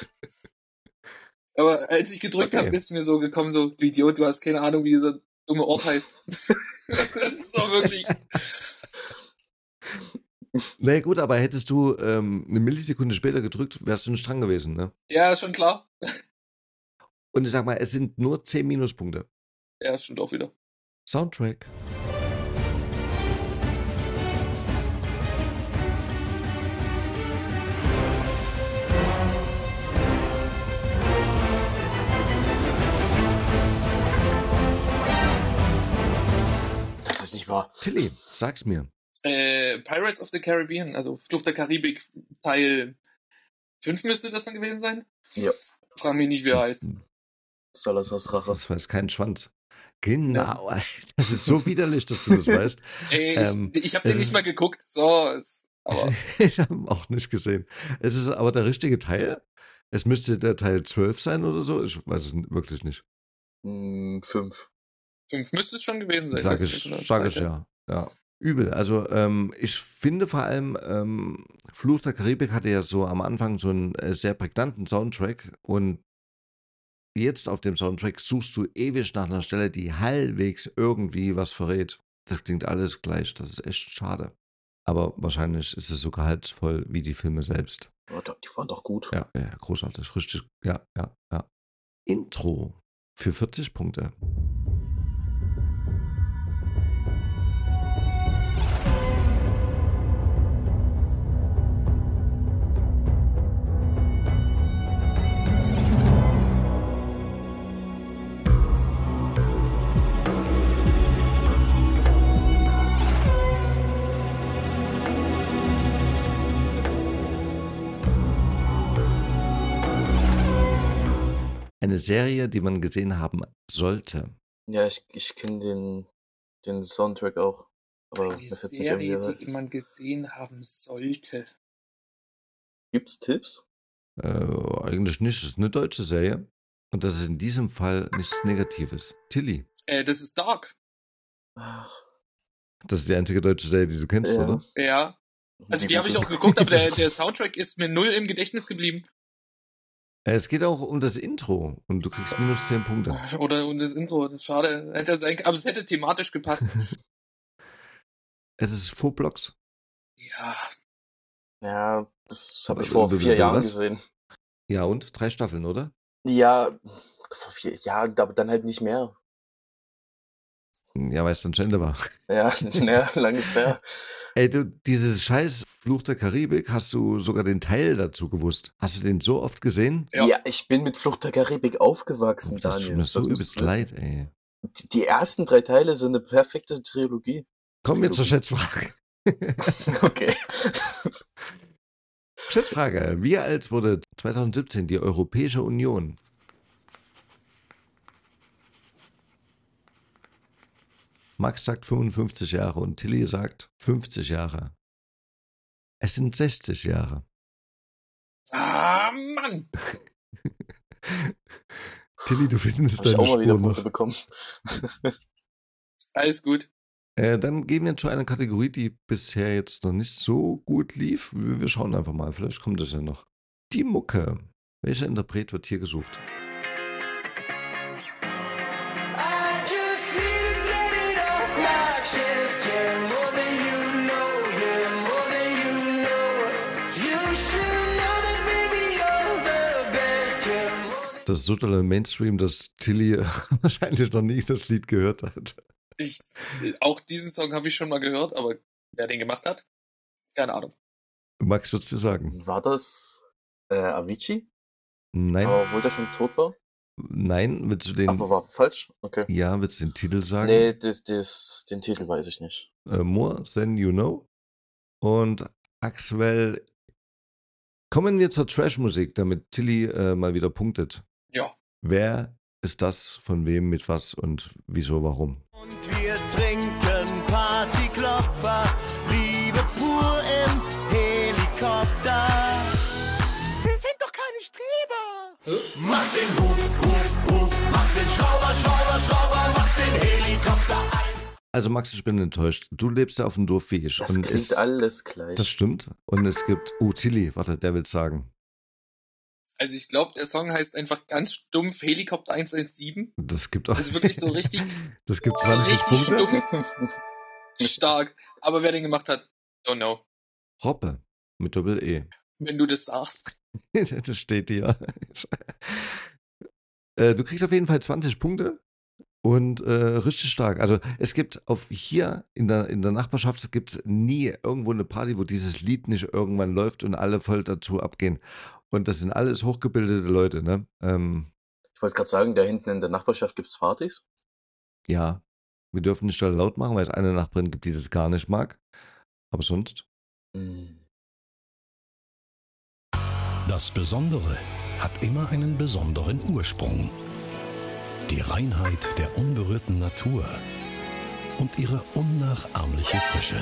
Aber als ich gedrückt Okay. habe, ist mir so gekommen, so, du Idiot, du hast keine Ahnung, wie dieser dumme Ort heißt. Das ist doch wirklich... Na gut, aber hättest du ähm, eine Millisekunde später gedrückt, wärst du nicht dran gewesen, ne? Ja, schon klar. Und ich sag mal, es sind nur zehn Minuspunkte. Ja, stimmt auch wieder. Soundtrack. Das ist nicht wahr. Tilly, sag's mir. Äh, Pirates of the Caribbean, also Flucht der Karibik, Teil fünf müsste das dann gewesen sein? Ja. Frag mich nicht, wie er heißt. Salazar's Rache. Das weiß kein Schwanz. Genau. Das ist so widerlich, dass du das weißt. Ey, Ähm, ich, ich habe es den nicht ist- mal geguckt. So, es, aber Ich habe ihn auch nicht gesehen. Es ist aber der richtige Teil. Es müsste der Teil zwölf sein oder so. Ich weiß es n- wirklich nicht. Hm, fünf. fünf müsste es schon gewesen sein. Sag das ich, ist eine sag ich Zeit, ja. Ja. Übel. Also ähm, ich finde vor allem, ähm, Fluch der Karibik hatte ja so am Anfang so einen äh, sehr prägnanten Soundtrack und jetzt auf dem Soundtrack suchst du ewig nach einer Stelle, die halbwegs irgendwie was verrät. Das klingt alles gleich. Das ist echt schade. Aber wahrscheinlich ist es so gehaltsvoll wie die Filme selbst. Oh, doch, die waren doch gut. Ja, ja, großartig. Richtig. Ja, ja, ja. Intro für vierzig Punkte. Eine Serie, die man gesehen haben sollte. Ja, ich, ich kenne den, den Soundtrack auch. Aber Eine mir fällt nicht irgendwie Serie, heißt. die man gesehen haben sollte. Gibt's Tipps? Äh, eigentlich nicht. Das ist eine deutsche Serie. Und das ist in diesem Fall nichts Negatives. Tilly. Äh, das ist Dark. Das ist die einzige deutsche Serie, die du kennst, Ja. oder? Ja. Also Wie die habe gut ich ist- auch geguckt, aber der, der Soundtrack ist mir null im Gedächtnis geblieben. Äh, Es geht auch um das Intro und du kriegst minus zehn Punkte. Oder und das Intro. Schade. Hätte sein, aber es hätte thematisch gepasst. Es ist Faux Blocks. Ja. Ja, das habe ich Äh, vor wie- vier wie- Jahren was? gesehen. Ja, und? Drei Staffeln, oder? Ja, vor vier Jahren, aber dann halt nicht mehr. Ja, weil es dann zu Ende war. Ja, naja, lang ist her. Ey, du, dieses scheiß Fluch der Karibik, hast du sogar den Teil dazu gewusst. Hast du den so oft gesehen? Ja. ich bin mit Flucht der Karibik aufgewachsen, Das Daniel. tut mir so Das musst übelst du wissen. leid, ey. Die, die ersten drei Teile sind eine perfekte Trilogie. Kommen wir zur Schätzfrage. Okay. Schätzfrage. Wie alt wurde zwanzig siebzehn die Europäische Union? Max sagt fünfundfünfzig Jahre und Tilly sagt fünfzig Jahre. Es sind sechzig Jahre. Ah, Mann! Tilly, du findest Hab ich deine auch mal wieder Spur Punkte noch. bekommen. Alles gut. Äh, dann gehen wir zu einer Kategorie, die bisher jetzt noch nicht so gut lief. Wir wir schauen einfach mal, vielleicht kommt das ja noch. Die Mucke. Welcher Interpret wird hier gesucht? I just need to get it off my chest. Yeah, more than you know. Yeah, more than you know. You should know that, baby, you're the best. Yeah, more Das ist so toller Mainstream, dass Tilly wahrscheinlich noch nie das Lied gehört hat. Ich, auch diesen Song habe ich schon mal gehört, aber wer den gemacht hat, keine Ahnung. Max, würdest du sagen? War das äh, Avicii? Nein. Aber obwohl der schon tot war? Nein, willst du den. Aber war falsch? Okay. Ja, willst du den Titel sagen? Nee, das, das, den Titel weiß ich nicht. Äh, More Than You Know. Und Axwell. Kommen wir zur Trash-Musik, damit Tilly äh, mal wieder punktet. Ja. Wer ist das, von wem, mit was und wieso, warum? Wir trinken Partyklopfer, Liebe pur im Helikopter. Wir sind doch keine Streber. Mach den Hub, Hub, Hub, mach den Schrauber, Schrauber, Schrauber, mach den Helikopter ein. Also Max, ich bin enttäuscht. Du lebst ja auf dem Dorf wie ich. Das und klingt es, alles gleich. Das stimmt. Und es gibt... Oh, Tilly, warte, der will sagen. Also ich glaube, der Song heißt einfach ganz stumpf Helikopter eins eins sieben. Das gibt auch... Das ist wirklich so richtig, Das gibt so zwanzig richtig Punkte. stumpf. Stark. Aber wer den gemacht hat, don't know. Robbe mit Doppel-E. Wenn du das sagst. Das steht hier. Äh, du kriegst auf jeden Fall zwanzig Punkte und äh, richtig stark. Also es gibt auf hier in der, in der Nachbarschaft gibt es nie irgendwo eine Party, wo dieses Lied nicht irgendwann läuft und alle voll dazu abgehen. Und das sind alles hochgebildete Leute, ne? Ähm, Ich wollte gerade sagen, da hinten in der Nachbarschaft gibt es Partys. ja, wir dürfen nicht so laut machen, weil es eine Nachbarin gibt, die das gar nicht mag. Aber sonst. Das Besondere hat immer einen besonderen Ursprung. Die Reinheit der unberührten Natur und ihre unnachahmliche Frische.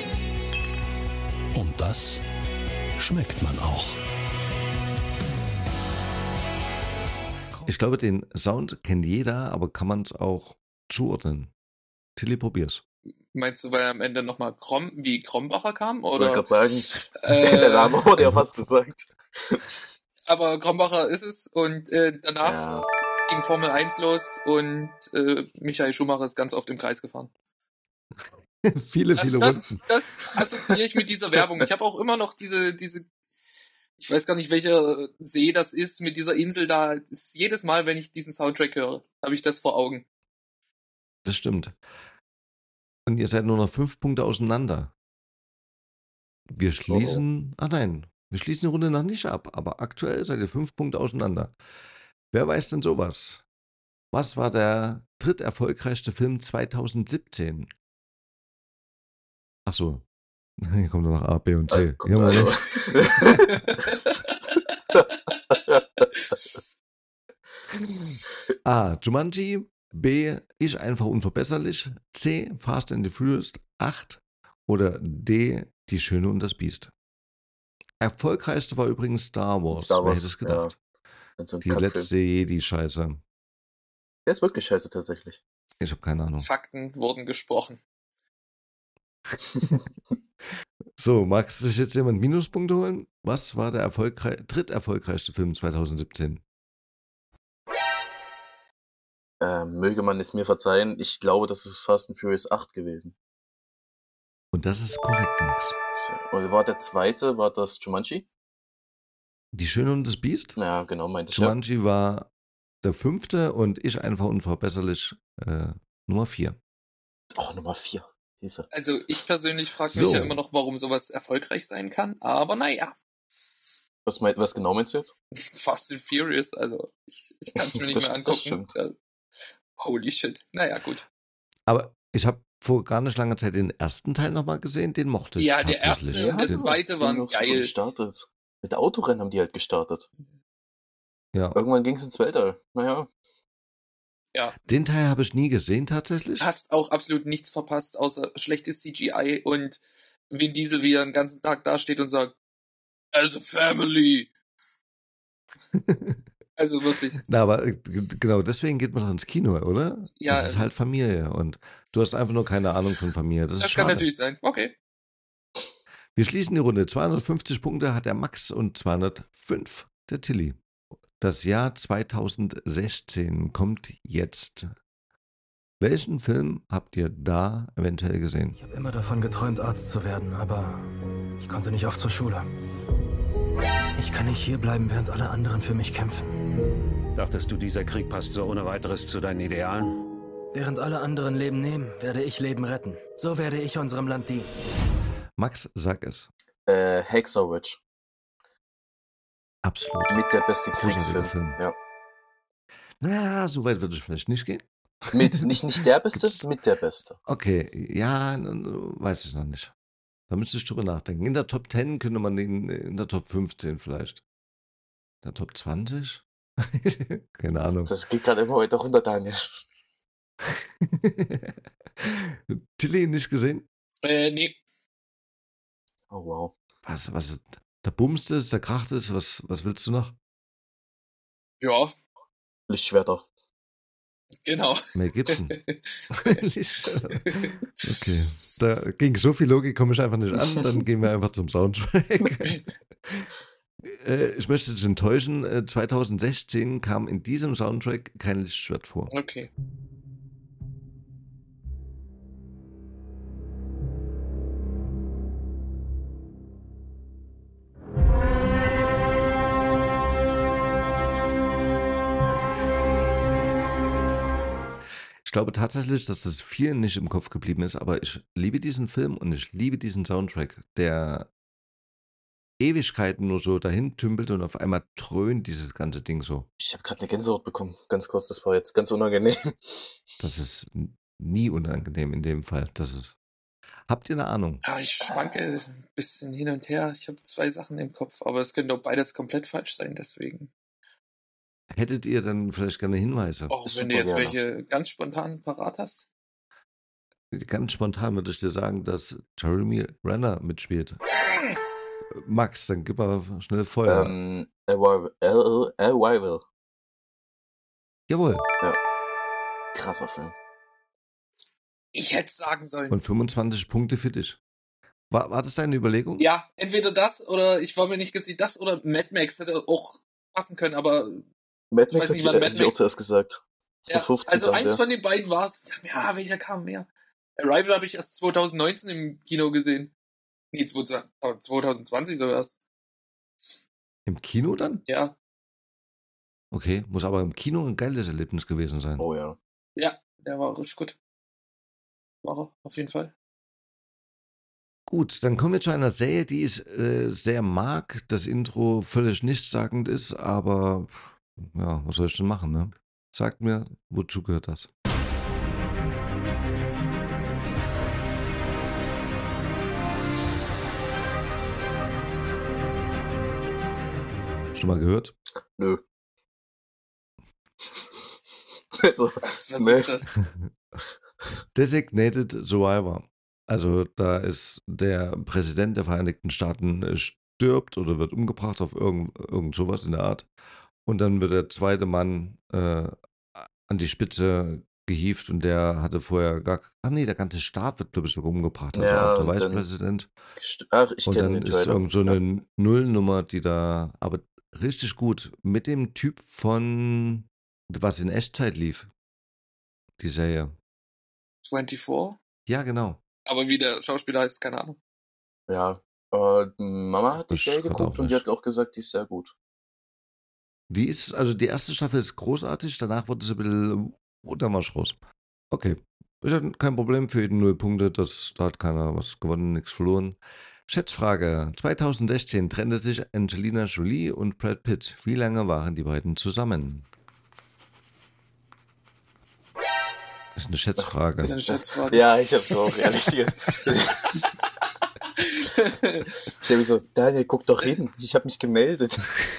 Und das schmeckt man auch. Ich glaube, den Sound kennt jeder, aber kann man es auch zuordnen? Tilly, probier's. Meinst du, weil am Ende nochmal Krom, wie Krombacher kam? Ich Oder? wollte gerade sagen, Äh, der Name wurde ja fast gesagt. Aber Krombacher ist es und äh, danach Ja. ging Formel eins los und äh, Michael Schumacher ist ganz oft im Kreis gefahren. viele, Das, viele das, Runden. das assoziiere ich mit dieser Werbung. Ich habe auch immer noch diese, diese, ich weiß gar nicht, welcher See das ist, mit dieser Insel da. Das ist jedes Mal, wenn ich diesen Soundtrack höre, habe ich das vor Augen. Das stimmt. Und ihr seid nur noch fünf Punkte auseinander. Wir schließen. Ah nein, wir schließen die Runde noch nicht ab, aber aktuell seid ihr fünf Punkte auseinander. Wer weiß denn sowas? Was war der dritterfolgreichste Film zweitausendsiebzehn? Ach so. Hier kommt noch A, B und C. Äh, kommt Hier haben wir was. A. Jumanji. B. Ich einfach unverbesserlich. C. Fast and the Furious acht. Oder D. Die Schöne und das Biest. Erfolgreichste war übrigens Star Wars. Star Wer Wars, hätte es gedacht? ja. So ein Die Kampffilm. letzte Jedi-Scheiße. Der ist wirklich scheiße tatsächlich. Ich habe keine Ahnung. Fakten wurden gesprochen. So, mag sich jetzt jemand Minuspunkte holen? Was war der erfolgrei- dritterfolgreichste Film zweitausendsiebzehn? Ähm, möge man es mir verzeihen, ich glaube, das ist Fast and Furious acht gewesen. Und das ist korrekt, Max. So, und war der zweite, war das Jumanji? Die Schöne und das Biest? Ja, genau, meinte ich ja. Jumanji war der fünfte und ich einfach unverbesserlich äh, Nummer vier. Oh, Nummer vier. Hilfe. Also ich persönlich frage mich So. ja immer noch, warum sowas erfolgreich sein kann, aber naja, Was, meint, was genau meinst du jetzt? Fast and Furious, also ich, ich kann es mir nicht Das- mehr das angucken. stimmt. Da, holy shit. Naja, gut. Aber ich habe vor gar nicht langer Zeit den ersten Teil nochmal gesehen, den mochte ich Ja, der tatsächlich. erste und der Den- zweite Die waren haben doch so geil. gestartet. Mit Autorennen haben die halt gestartet. Ja. Irgendwann ging es ins Weltall. Naja. Ja, Den Teil habe ich nie gesehen tatsächlich. hast auch absolut nichts verpasst, außer schlechtes C G I und Vin Diesel, wie er den ganzen Tag dasteht und sagt, as a family. Also wirklich. Na, aber äh, g- genau deswegen geht man doch ins Kino, oder? Ja, Das ist halt Familie und du hast einfach nur keine Ahnung von Familie. Das, das ist kann schade. natürlich sein. Okay. Wir schließen die Runde. zweihundertfünfzig Punkte hat der Max und zweihundertfünf der Tilly. Das Jahr zweitausendsechzehn kommt jetzt. Welchen Film habt ihr da eventuell gesehen? Ich habe immer davon geträumt, Arzt zu werden, aber ich konnte nicht oft zur Schule. Ich kann nicht hierbleiben, während alle anderen für mich kämpfen. Dachtest du, dieser Krieg passt so ohne weiteres zu deinen Idealen? Während alle anderen Leben nehmen, werde ich Leben retten. So werde ich unserem Land dienen. Max, sag es. Äh, Hacksaw Ridge. Absolut. Mit der beste Großartiger Kriegsfilm. Film. Ja. Na, so weit würde ich vielleicht nicht gehen. Mit, nicht, nicht der beste, mit der beste. Okay, ja, n- n- weiß ich noch nicht. Da müsste ich drüber nachdenken. In der Top zehn könnte man den, in der Top fünfzehn vielleicht. In der Top zwanzig? Keine Ahnung. Das geht gerade immer weiter runter, Daniel. Tilly nicht gesehen? Äh, nee. Oh wow. Was, was, da bumst es, da kracht es, was, was willst du noch? Ja, Lichtschwerter. genau. Mel Gibson. Lichtschwerter. Okay, da ging so viel Logik, komme ich einfach nicht an, dann gehen wir einfach zum Soundtrack. äh, ich möchte dich enttäuschen, äh, zweitausendsechzehn kam in diesem Soundtrack kein Lichtschwert vor. Okay. glaube tatsächlich, dass das vielen nicht im Kopf geblieben ist, aber ich liebe diesen Film und ich liebe diesen Soundtrack, der Ewigkeiten nur so dahin tümpelt und auf einmal dröhnt dieses ganze Ding so. Ich habe gerade eine Gänsehaut bekommen. Ganz kurz, das war jetzt ganz unangenehm. Das ist n- nie unangenehm in dem Fall. Das ist. Habt ihr eine Ahnung? Ja, ich schwanke ein bisschen hin und her. Ich habe zwei Sachen im Kopf, aber es könnte auch beides komplett falsch sein, deswegen. Hättet ihr dann vielleicht gerne Hinweise? Auch wenn du jetzt welche ganz spontan parat hast. Ganz spontan würde ich dir sagen, dass Jeremy Renner mitspielt. Max, dann gib mal schnell Feuer. Ähm, Arrival. Arrival. Arrival. Jawohl. Ja. Krasser Film. Ich hätte sagen sollen. Und fünfundzwanzig Punkte für dich. War, war das deine Überlegung? Ja, entweder das oder ich war mir nicht ganz sicher, das oder Mad Max hätte auch passen können, aber Mad ich Max weiß hat nicht, ich, wann hätte Mad ich auch Max. zuerst gesagt. Ja, zweitausendfünfzehn also kam eins der. von den beiden war es. Ich dachte mir, ja, welcher kam mehr? Arrival habe ich erst zwanzig neunzehn im Kino gesehen. Nee, zwanzig zwanzig sogar erst. Im Kino dann? Ja. Okay, muss aber im Kino ein geiles Erlebnis gewesen sein. Oh ja. Ja, der war richtig gut. War er, auf jeden Fall. Gut, dann kommen wir zu einer Serie, die ich äh, sehr mag. Das Intro völlig nichtssagend ist, aber ja, was soll ich denn machen, ne? Sagt mir, wozu gehört das? Schon mal gehört? Nö. Also, Was nee. ist das? Designated Survivor. Also da ist der Präsident der Vereinigten Staaten äh, stirbt oder wird umgebracht auf irgend, irgend sowas in der Art. Und dann wird der zweite Mann äh, an die Spitze gehievt und der hatte vorher gar. Ach nee, der ganze Stab wird, glaube ich, sogar umgebracht. Also Ja, auch der und dann- Vicepräsident. St- Ach, ich Und kenne dann den ist Trailer. irgend so eine Nullnummer, die da. Aber richtig gut. Mit dem Typ von. Was in Echtzeit lief. Die Serie. vierundzwanzig? Ja, genau. Aber wie der Schauspieler heißt, keine Ahnung. Ja. Äh, Mama hat die Ich Serie kann geguckt auch und die nicht. hat auch gesagt, die ist sehr gut. Die ist, also die erste Staffel ist großartig, danach wurde sie ein bisschen Untermarsch raus. Okay. Ist ja kein Problem für jeden null Punkte, das, da hat keiner was gewonnen, nichts verloren. Schätzfrage. zwanzig sechzehn trennte sich Angelina Jolie und Brad Pitt. Wie lange waren die beiden zusammen? Das ist eine Schätzfrage. Das ist eine Schätzfrage. Ja, ich hab's auch realisiert. Ich hab mich so, Daniel, guck doch hin. Ich hab mich gemeldet.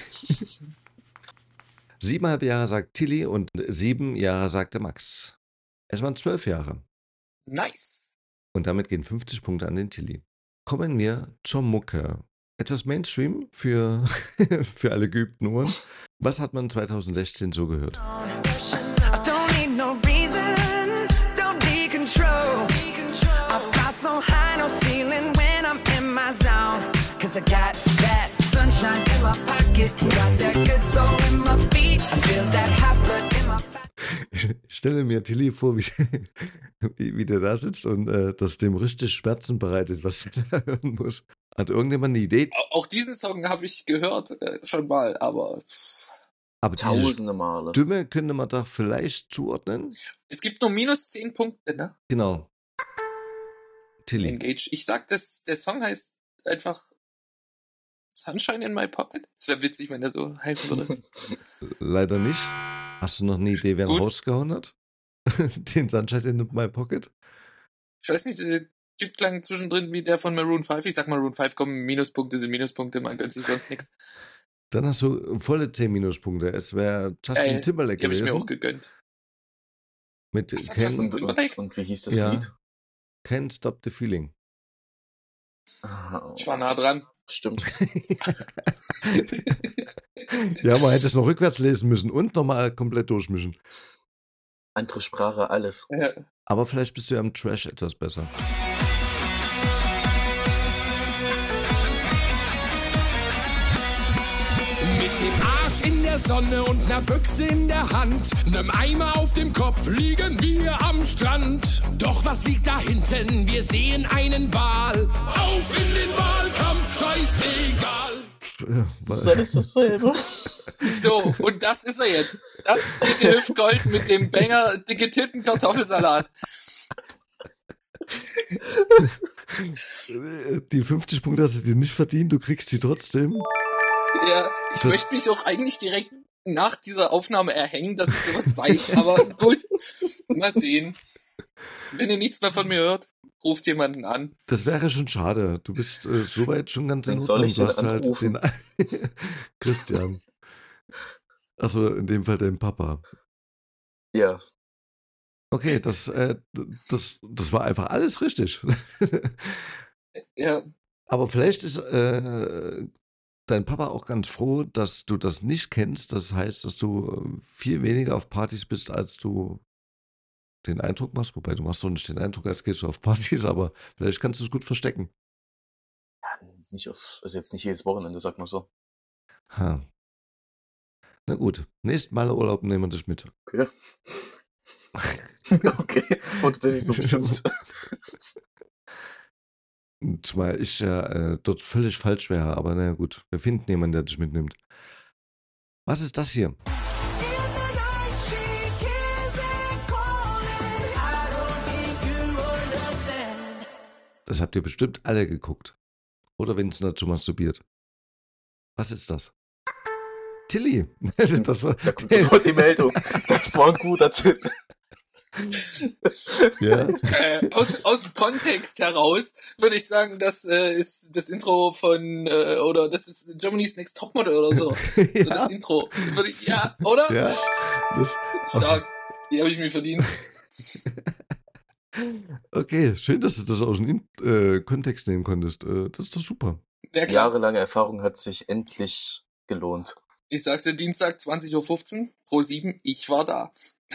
Siebeneinhalb Jahre sagt Tilly und sieben Jahre sagte Max. Es waren zwölf Jahre. Nice. Und damit gehen fünfzig Punkte an den Tilly. Kommen wir zur Mucke. Etwas Mainstream für, für alle geübten Ohren. Was hat man zwanzig sechzehn so gehört? I don't need no reason, don't be control. I fly so high, no ceiling when I'm in my zone. Cause I got that sunshine in my pocket, got that good soul in my feet. I feel that hot blood in my back. Ich stelle mir Tilly vor, wie, wie, wie der da sitzt und äh, das dem richtig Schmerzen bereitet, was er da hören muss. Hat irgendjemand eine Idee? Au- Auch diesen Song habe ich gehört, äh, schon mal, aber Aber diese Tausende Male. Stimme könnte man doch vielleicht zuordnen. es gibt nur minus zehn Punkte, ne? Genau. Tilly. Engage. Ich sag, das, der Song heißt einfach Sunshine in My Pocket. Es wäre witzig, wenn der so heißen würde. Leider nicht. Hast du noch eine Idee, wer ihn Gut. rausgehauen hat? Den Sunshine in my pocket? Ich weiß nicht, der Typ klang zwischendrin wie der von Maroon fünf. Ich sag Maroon fünf, komm, Minuspunkte sind Minuspunkte, man gönnt sich sonst nichts. Dann hast du volle zehn Minuspunkte. Es wäre Justin Ey, Timberlake die habe ich mir gewesen. auch gegönnt. Mit Was hat Can't, Justin Und, und, Timberlake? und wie hieß das ja, Lied? Can't Stop the Feeling. Ah, Ich war nah dran. Stimmt. Ja, man hätte es noch rückwärts lesen müssen und nochmal komplett durchmischen. Andere Sprache, alles. Ja. Aber vielleicht bist du ja im Trash etwas besser. Mit dem Arsch in der Sonne und ner Büchse in der Hand, nem Eimer auf dem Kopf liegen wir am Strand. Doch was liegt da hinten? Wir sehen einen Wal. Auf in den Wahlkampf, scheißegal. Äh, Das ist alles dasselbe. So, und das ist er jetzt. Das ist Dicke Hüftgold mit dem Banger Dicke Titten Kartoffelsalat. Die fünfzig Punkte hast du dir nicht verdient, du kriegst sie trotzdem. Ja, ich Das- möchte mich auch eigentlich direkt nach dieser Aufnahme erhängen, dass ich sowas weiß, aber gut, mal sehen. Wenn ihr nichts mehr von mir hört, ruft jemanden an. Das wäre schon schade. Du bist äh, soweit schon ganz in Wen soll Ordnung. ich Du denn hast halt anrufen? den Christian. Achso, in dem Fall dein Papa. Ja. Okay, das, äh, das, das war einfach alles richtig. Ja. Aber vielleicht ist äh, dein Papa auch ganz froh, dass du das nicht kennst. Das heißt, dass du äh, viel weniger auf Partys bist, als du den Eindruck machst. Wobei du machst doch nicht den Eindruck, als gehst du auf Partys, aber vielleicht kannst du es gut verstecken. Nicht auf, also jetzt nicht jedes Wochenende, sag mal so. Ha. Na gut, nächstes Mal Urlaub nehmen wir dich mit. Okay. Okay. Und das ist so bestimmt. Zumal ich ja äh, dort völlig falsch wäre, aber naja gut, wir finden jemanden, der dich mitnimmt. Was ist das hier? Das habt ihr bestimmt alle geguckt. Oder wenn es dazu masturbiert. Was ist das? Tilly. Das war, Da kommt sofort die Meldung. Das war ein guter Tipp. ja. Äh, aus, aus dem Kontext heraus würde ich sagen, das äh, ist das Intro von, äh, oder das ist Germany's Next Topmodel oder so. Ja. So das Intro. Würde ich, ja, oder? Ja. Das, Stark. Die habe ich mir verdient. okay, schön, dass du das aus dem In äh, Kontext nehmen konntest. Äh, das ist doch super. Ja, klar. Jahrelange Erfahrung hat sich endlich gelohnt. Ich sag's dir, Dienstag zwanzig Uhr fünfzehn, Pro sieben, ich war da.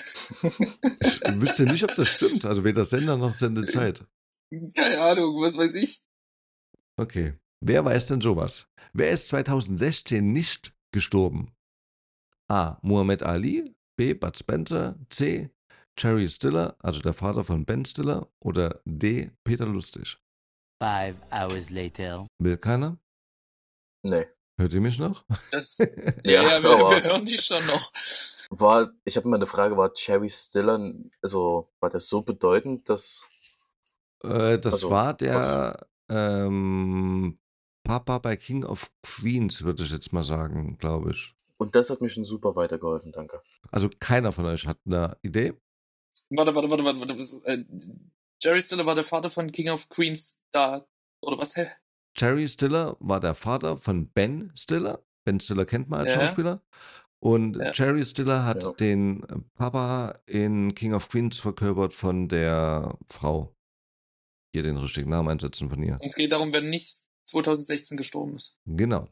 Ich wüsste nicht, ob das stimmt. Also weder Sender noch Sendezeit. Keine Ahnung, was weiß ich. Okay. Wer weiß denn sowas? Wer ist zweitausendsechzehn nicht gestorben? A. Muhammad Ali, B. Bud Spencer, C. Jerry Stiller, also der Vater von Ben Stiller, oder D. Peter Lustig? Five hours later. Will keiner? Nee. Hört ihr mich noch? Das, Ja, ja, ja wir, aber- wir hören die schon noch. War, ich habe mal eine Frage, war Jerry Stiller, also war das so bedeutend, dass... Äh, das Also, war der ähm, Papa bei King of Queens, würde ich jetzt mal sagen, glaube ich. Und das hat mir schon super weitergeholfen, danke. Also keiner von euch hat eine Idee. Warte, warte, warte, warte. warte. was, Äh, Jerry Stiller war der Vater von King of Queens da. Oder was? Hä? Jerry Stiller war der Vater von Ben Stiller. Ben Stiller kennt man als Ja. Schauspieler. Und Ja. Jerry Stiller hat Ja. den Papa in King of Queens verkörpert von der Frau. Hier den richtigen Namen einsetzen von ihr. Und es geht darum, wer nicht zweitausendsechzehn gestorben ist. Genau.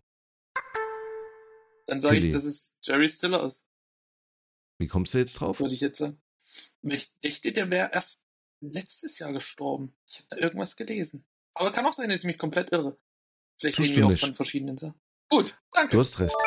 Dann sage ich, Tilly. dass es Jerry Stiller ist. Wie kommst du jetzt drauf? Würde ich jetzt sagen. Ich dachte, der wäre erst letztes Jahr gestorben. Ich habe da irgendwas gelesen. Aber kann auch sein, dass ich mich komplett irre. Vielleicht Tust reden du wir auch nicht. von verschiedenen Sachen. Gut, danke. Du hast recht.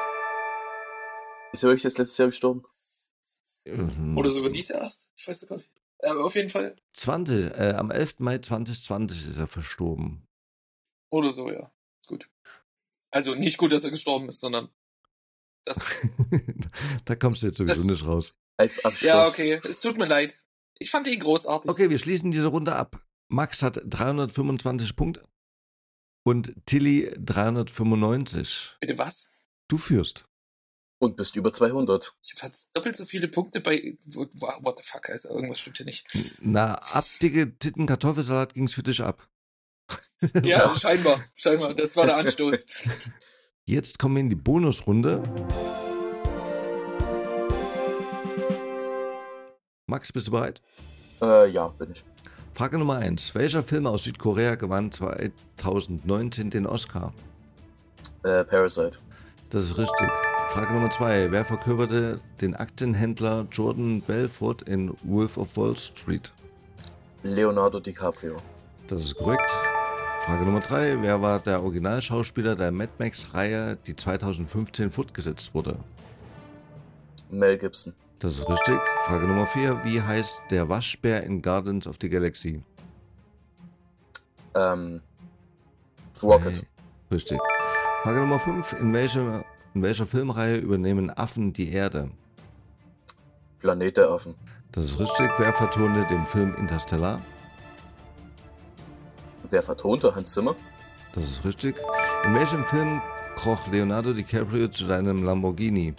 Ist er wirklich das letzte Jahr gestorben? Mhm. Oder sogar dieses Jahr erst. Ich weiß es gar nicht. Aber auf jeden Fall. zwanzig, äh, am elften Mai zweitausendzwanzig ist er verstorben. Oder so, ja. Gut. Also nicht gut, dass er gestorben ist, sondern das. Da kommst du jetzt sowieso Das- nicht raus. Als Abschluss. Ja, okay. Es tut mir leid. Ich fand ihn großartig. Okay, wir schließen diese Runde ab. Max hat dreihundertfünfundzwanzig Punkte und Tilly dreihundertfünfundneunzig. Bitte was? Du führst. Und bist über zweihundert. Ich habe fast doppelt so viele Punkte bei. What the fuck, also irgendwas stimmt hier nicht. Na, ab dicke Titten Kartoffelsalat ging's für dich ab. Ja, scheinbar. Scheinbar. Das war der Anstoß. Jetzt kommen wir in die Bonusrunde. Max, bist du bereit? Äh, ja, bin ich. Frage Nummer eins. Welcher Film aus Südkorea gewann zweitausendneunzehn den Oscar? Äh, Parasite. Das ist richtig. Frage Nummer zwei. Wer verkörperte den Aktenhändler Jordan Belfort in Wolf of Wall Street? Leonardo DiCaprio. Das ist korrekt. Frage Nummer drei. Wer war der Originalschauspieler der Mad Max-Reihe, die zweitausendfünfzehn fortgesetzt wurde? Mel Gibson. Das ist richtig. Frage Nummer vier. Wie heißt der Waschbär in Guardians of the Galaxy? Ähm, Rocket. Richtig. Frage Nummer fünf. In welchem In welcher Filmreihe übernehmen Affen die Erde? Planet der Affen. Das ist richtig. Wer vertonte den Film Interstellar? Wer vertonte? Hans Zimmer? Das ist richtig. In welchem Film kroch Leonardo DiCaprio zu deinem Lamborghini?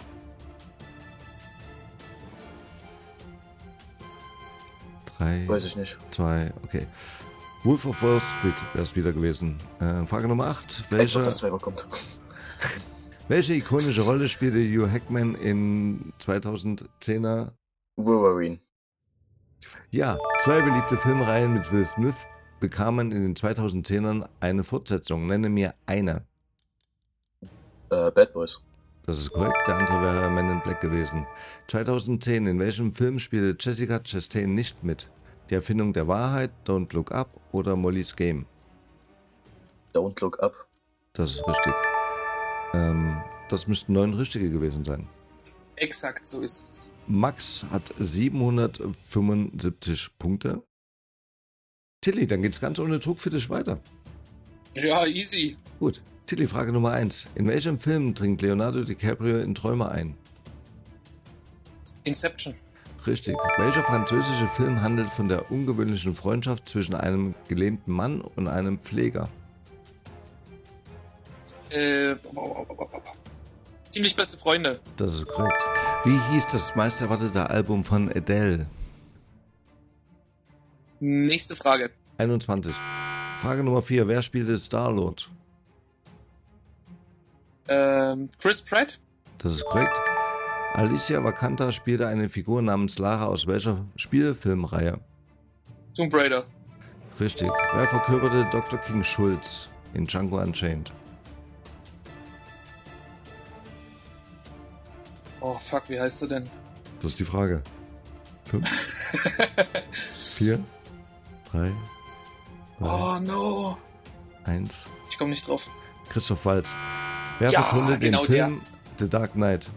Drei. Weiß ich nicht. Zwei, okay. Wolf of Wall Street wäre es wieder gewesen. Äh, Frage Nummer acht. Welche, Welche, das selber kommt. welche ikonische Rolle spielte Hugh Jackman in zweitausendzehner? Wolverine. Ja, zwei beliebte Filmreihen mit Will Smith bekamen in den zweitausendzehnern eine Fortsetzung. Nenne mir eine. Äh, Bad Boys. Das ist korrekt, der andere wäre Men in Black gewesen. zweitausendzehn, in welchem Film spielte Jessica Chastain nicht mit? Die Erfindung der Wahrheit, Don't Look Up oder Molly's Game? Don't Look Up. Das ist richtig. Ähm, das müssten neun richtige gewesen sein. Exakt, so ist es. Max hat siebenhundertfünfundsiebzig Punkte. Tilly, dann geht's ganz ohne Druck für dich weiter. Ja, easy. Gut, Tilly, Frage Nummer eins. In welchem Film dringt Leonardo DiCaprio in Träume ein? Inception. Richtig. Welcher französische Film handelt von der ungewöhnlichen Freundschaft zwischen einem gelähmten Mann und einem Pfleger? Äh, ziemlich beste Freunde. Das ist korrekt. Wie hieß das meisterwartete Album von Adele? Nächste Frage. einundzwanzig. Frage Nummer vier. Wer spielte Star-Lord? Ähm, Chris Pratt. Das ist korrekt. Alicia Vikander spielte eine Figur namens Lara aus welcher Spielfilmreihe? Tomb Raider. Richtig. Wer verkörperte Doktor King Schultz in Django Unchained? Oh, fuck, wie heißt er denn? Das ist die Frage. Fünf, vier, drei, Oh, no. eins. Ich komme nicht drauf. Christoph Waltz. Wer Ja, vertonte genau den Film The Dark Knight?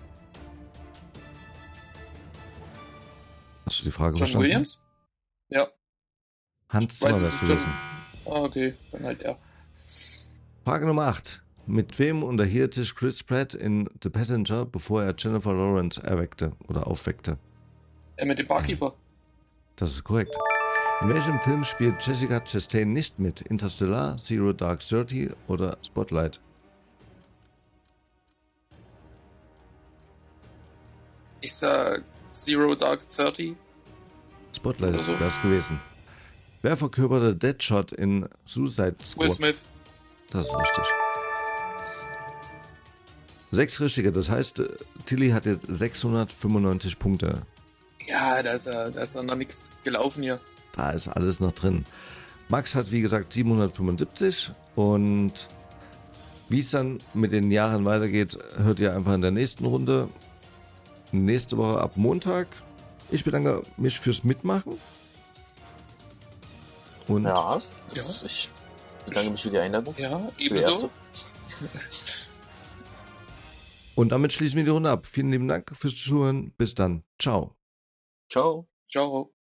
Hast du die Frage John verstanden? Williams? Ja. Hans Weiß Zimmer es wär's nicht. gewesen. Ah, okay, dann halt ja. Frage Nummer acht. Mit wem unterhielt sich Chris Pratt in The Passenger, bevor er Jennifer Lawrence erweckte oder aufweckte? Er mit dem Barkeeper. Das ist korrekt. In welchem Film spielt Jessica Chastain nicht mit? Interstellar, Zero Dark Thirty oder Spotlight? Ich sag Zero Dark Thirty. Spotlight Oder so. wäre es gewesen. Wer verkörperte Deadshot in Suicide Squad? Will Smith. Das ist richtig. Sechs richtige, das heißt, äh, Tilly hat jetzt sechshundertfünfundneunzig Punkte. Ja, da ist ja, da ist ja noch nichts gelaufen hier. Da ist alles noch drin. Max hat, wie gesagt, siebenhundertfünfundsiebzig und wie es dann mit den Jahren weitergeht, hört ihr einfach in der nächsten Runde. Nächste Woche ab Montag. Ich bedanke mich fürs Mitmachen. Und Ja, das, ich bedanke mich für die Einladung. Ja, Für die ebenso. erste. Und damit schließen wir die Runde ab. Vielen lieben Dank fürs Zuhören. Bis dann. Ciao. Ciao. Ciao.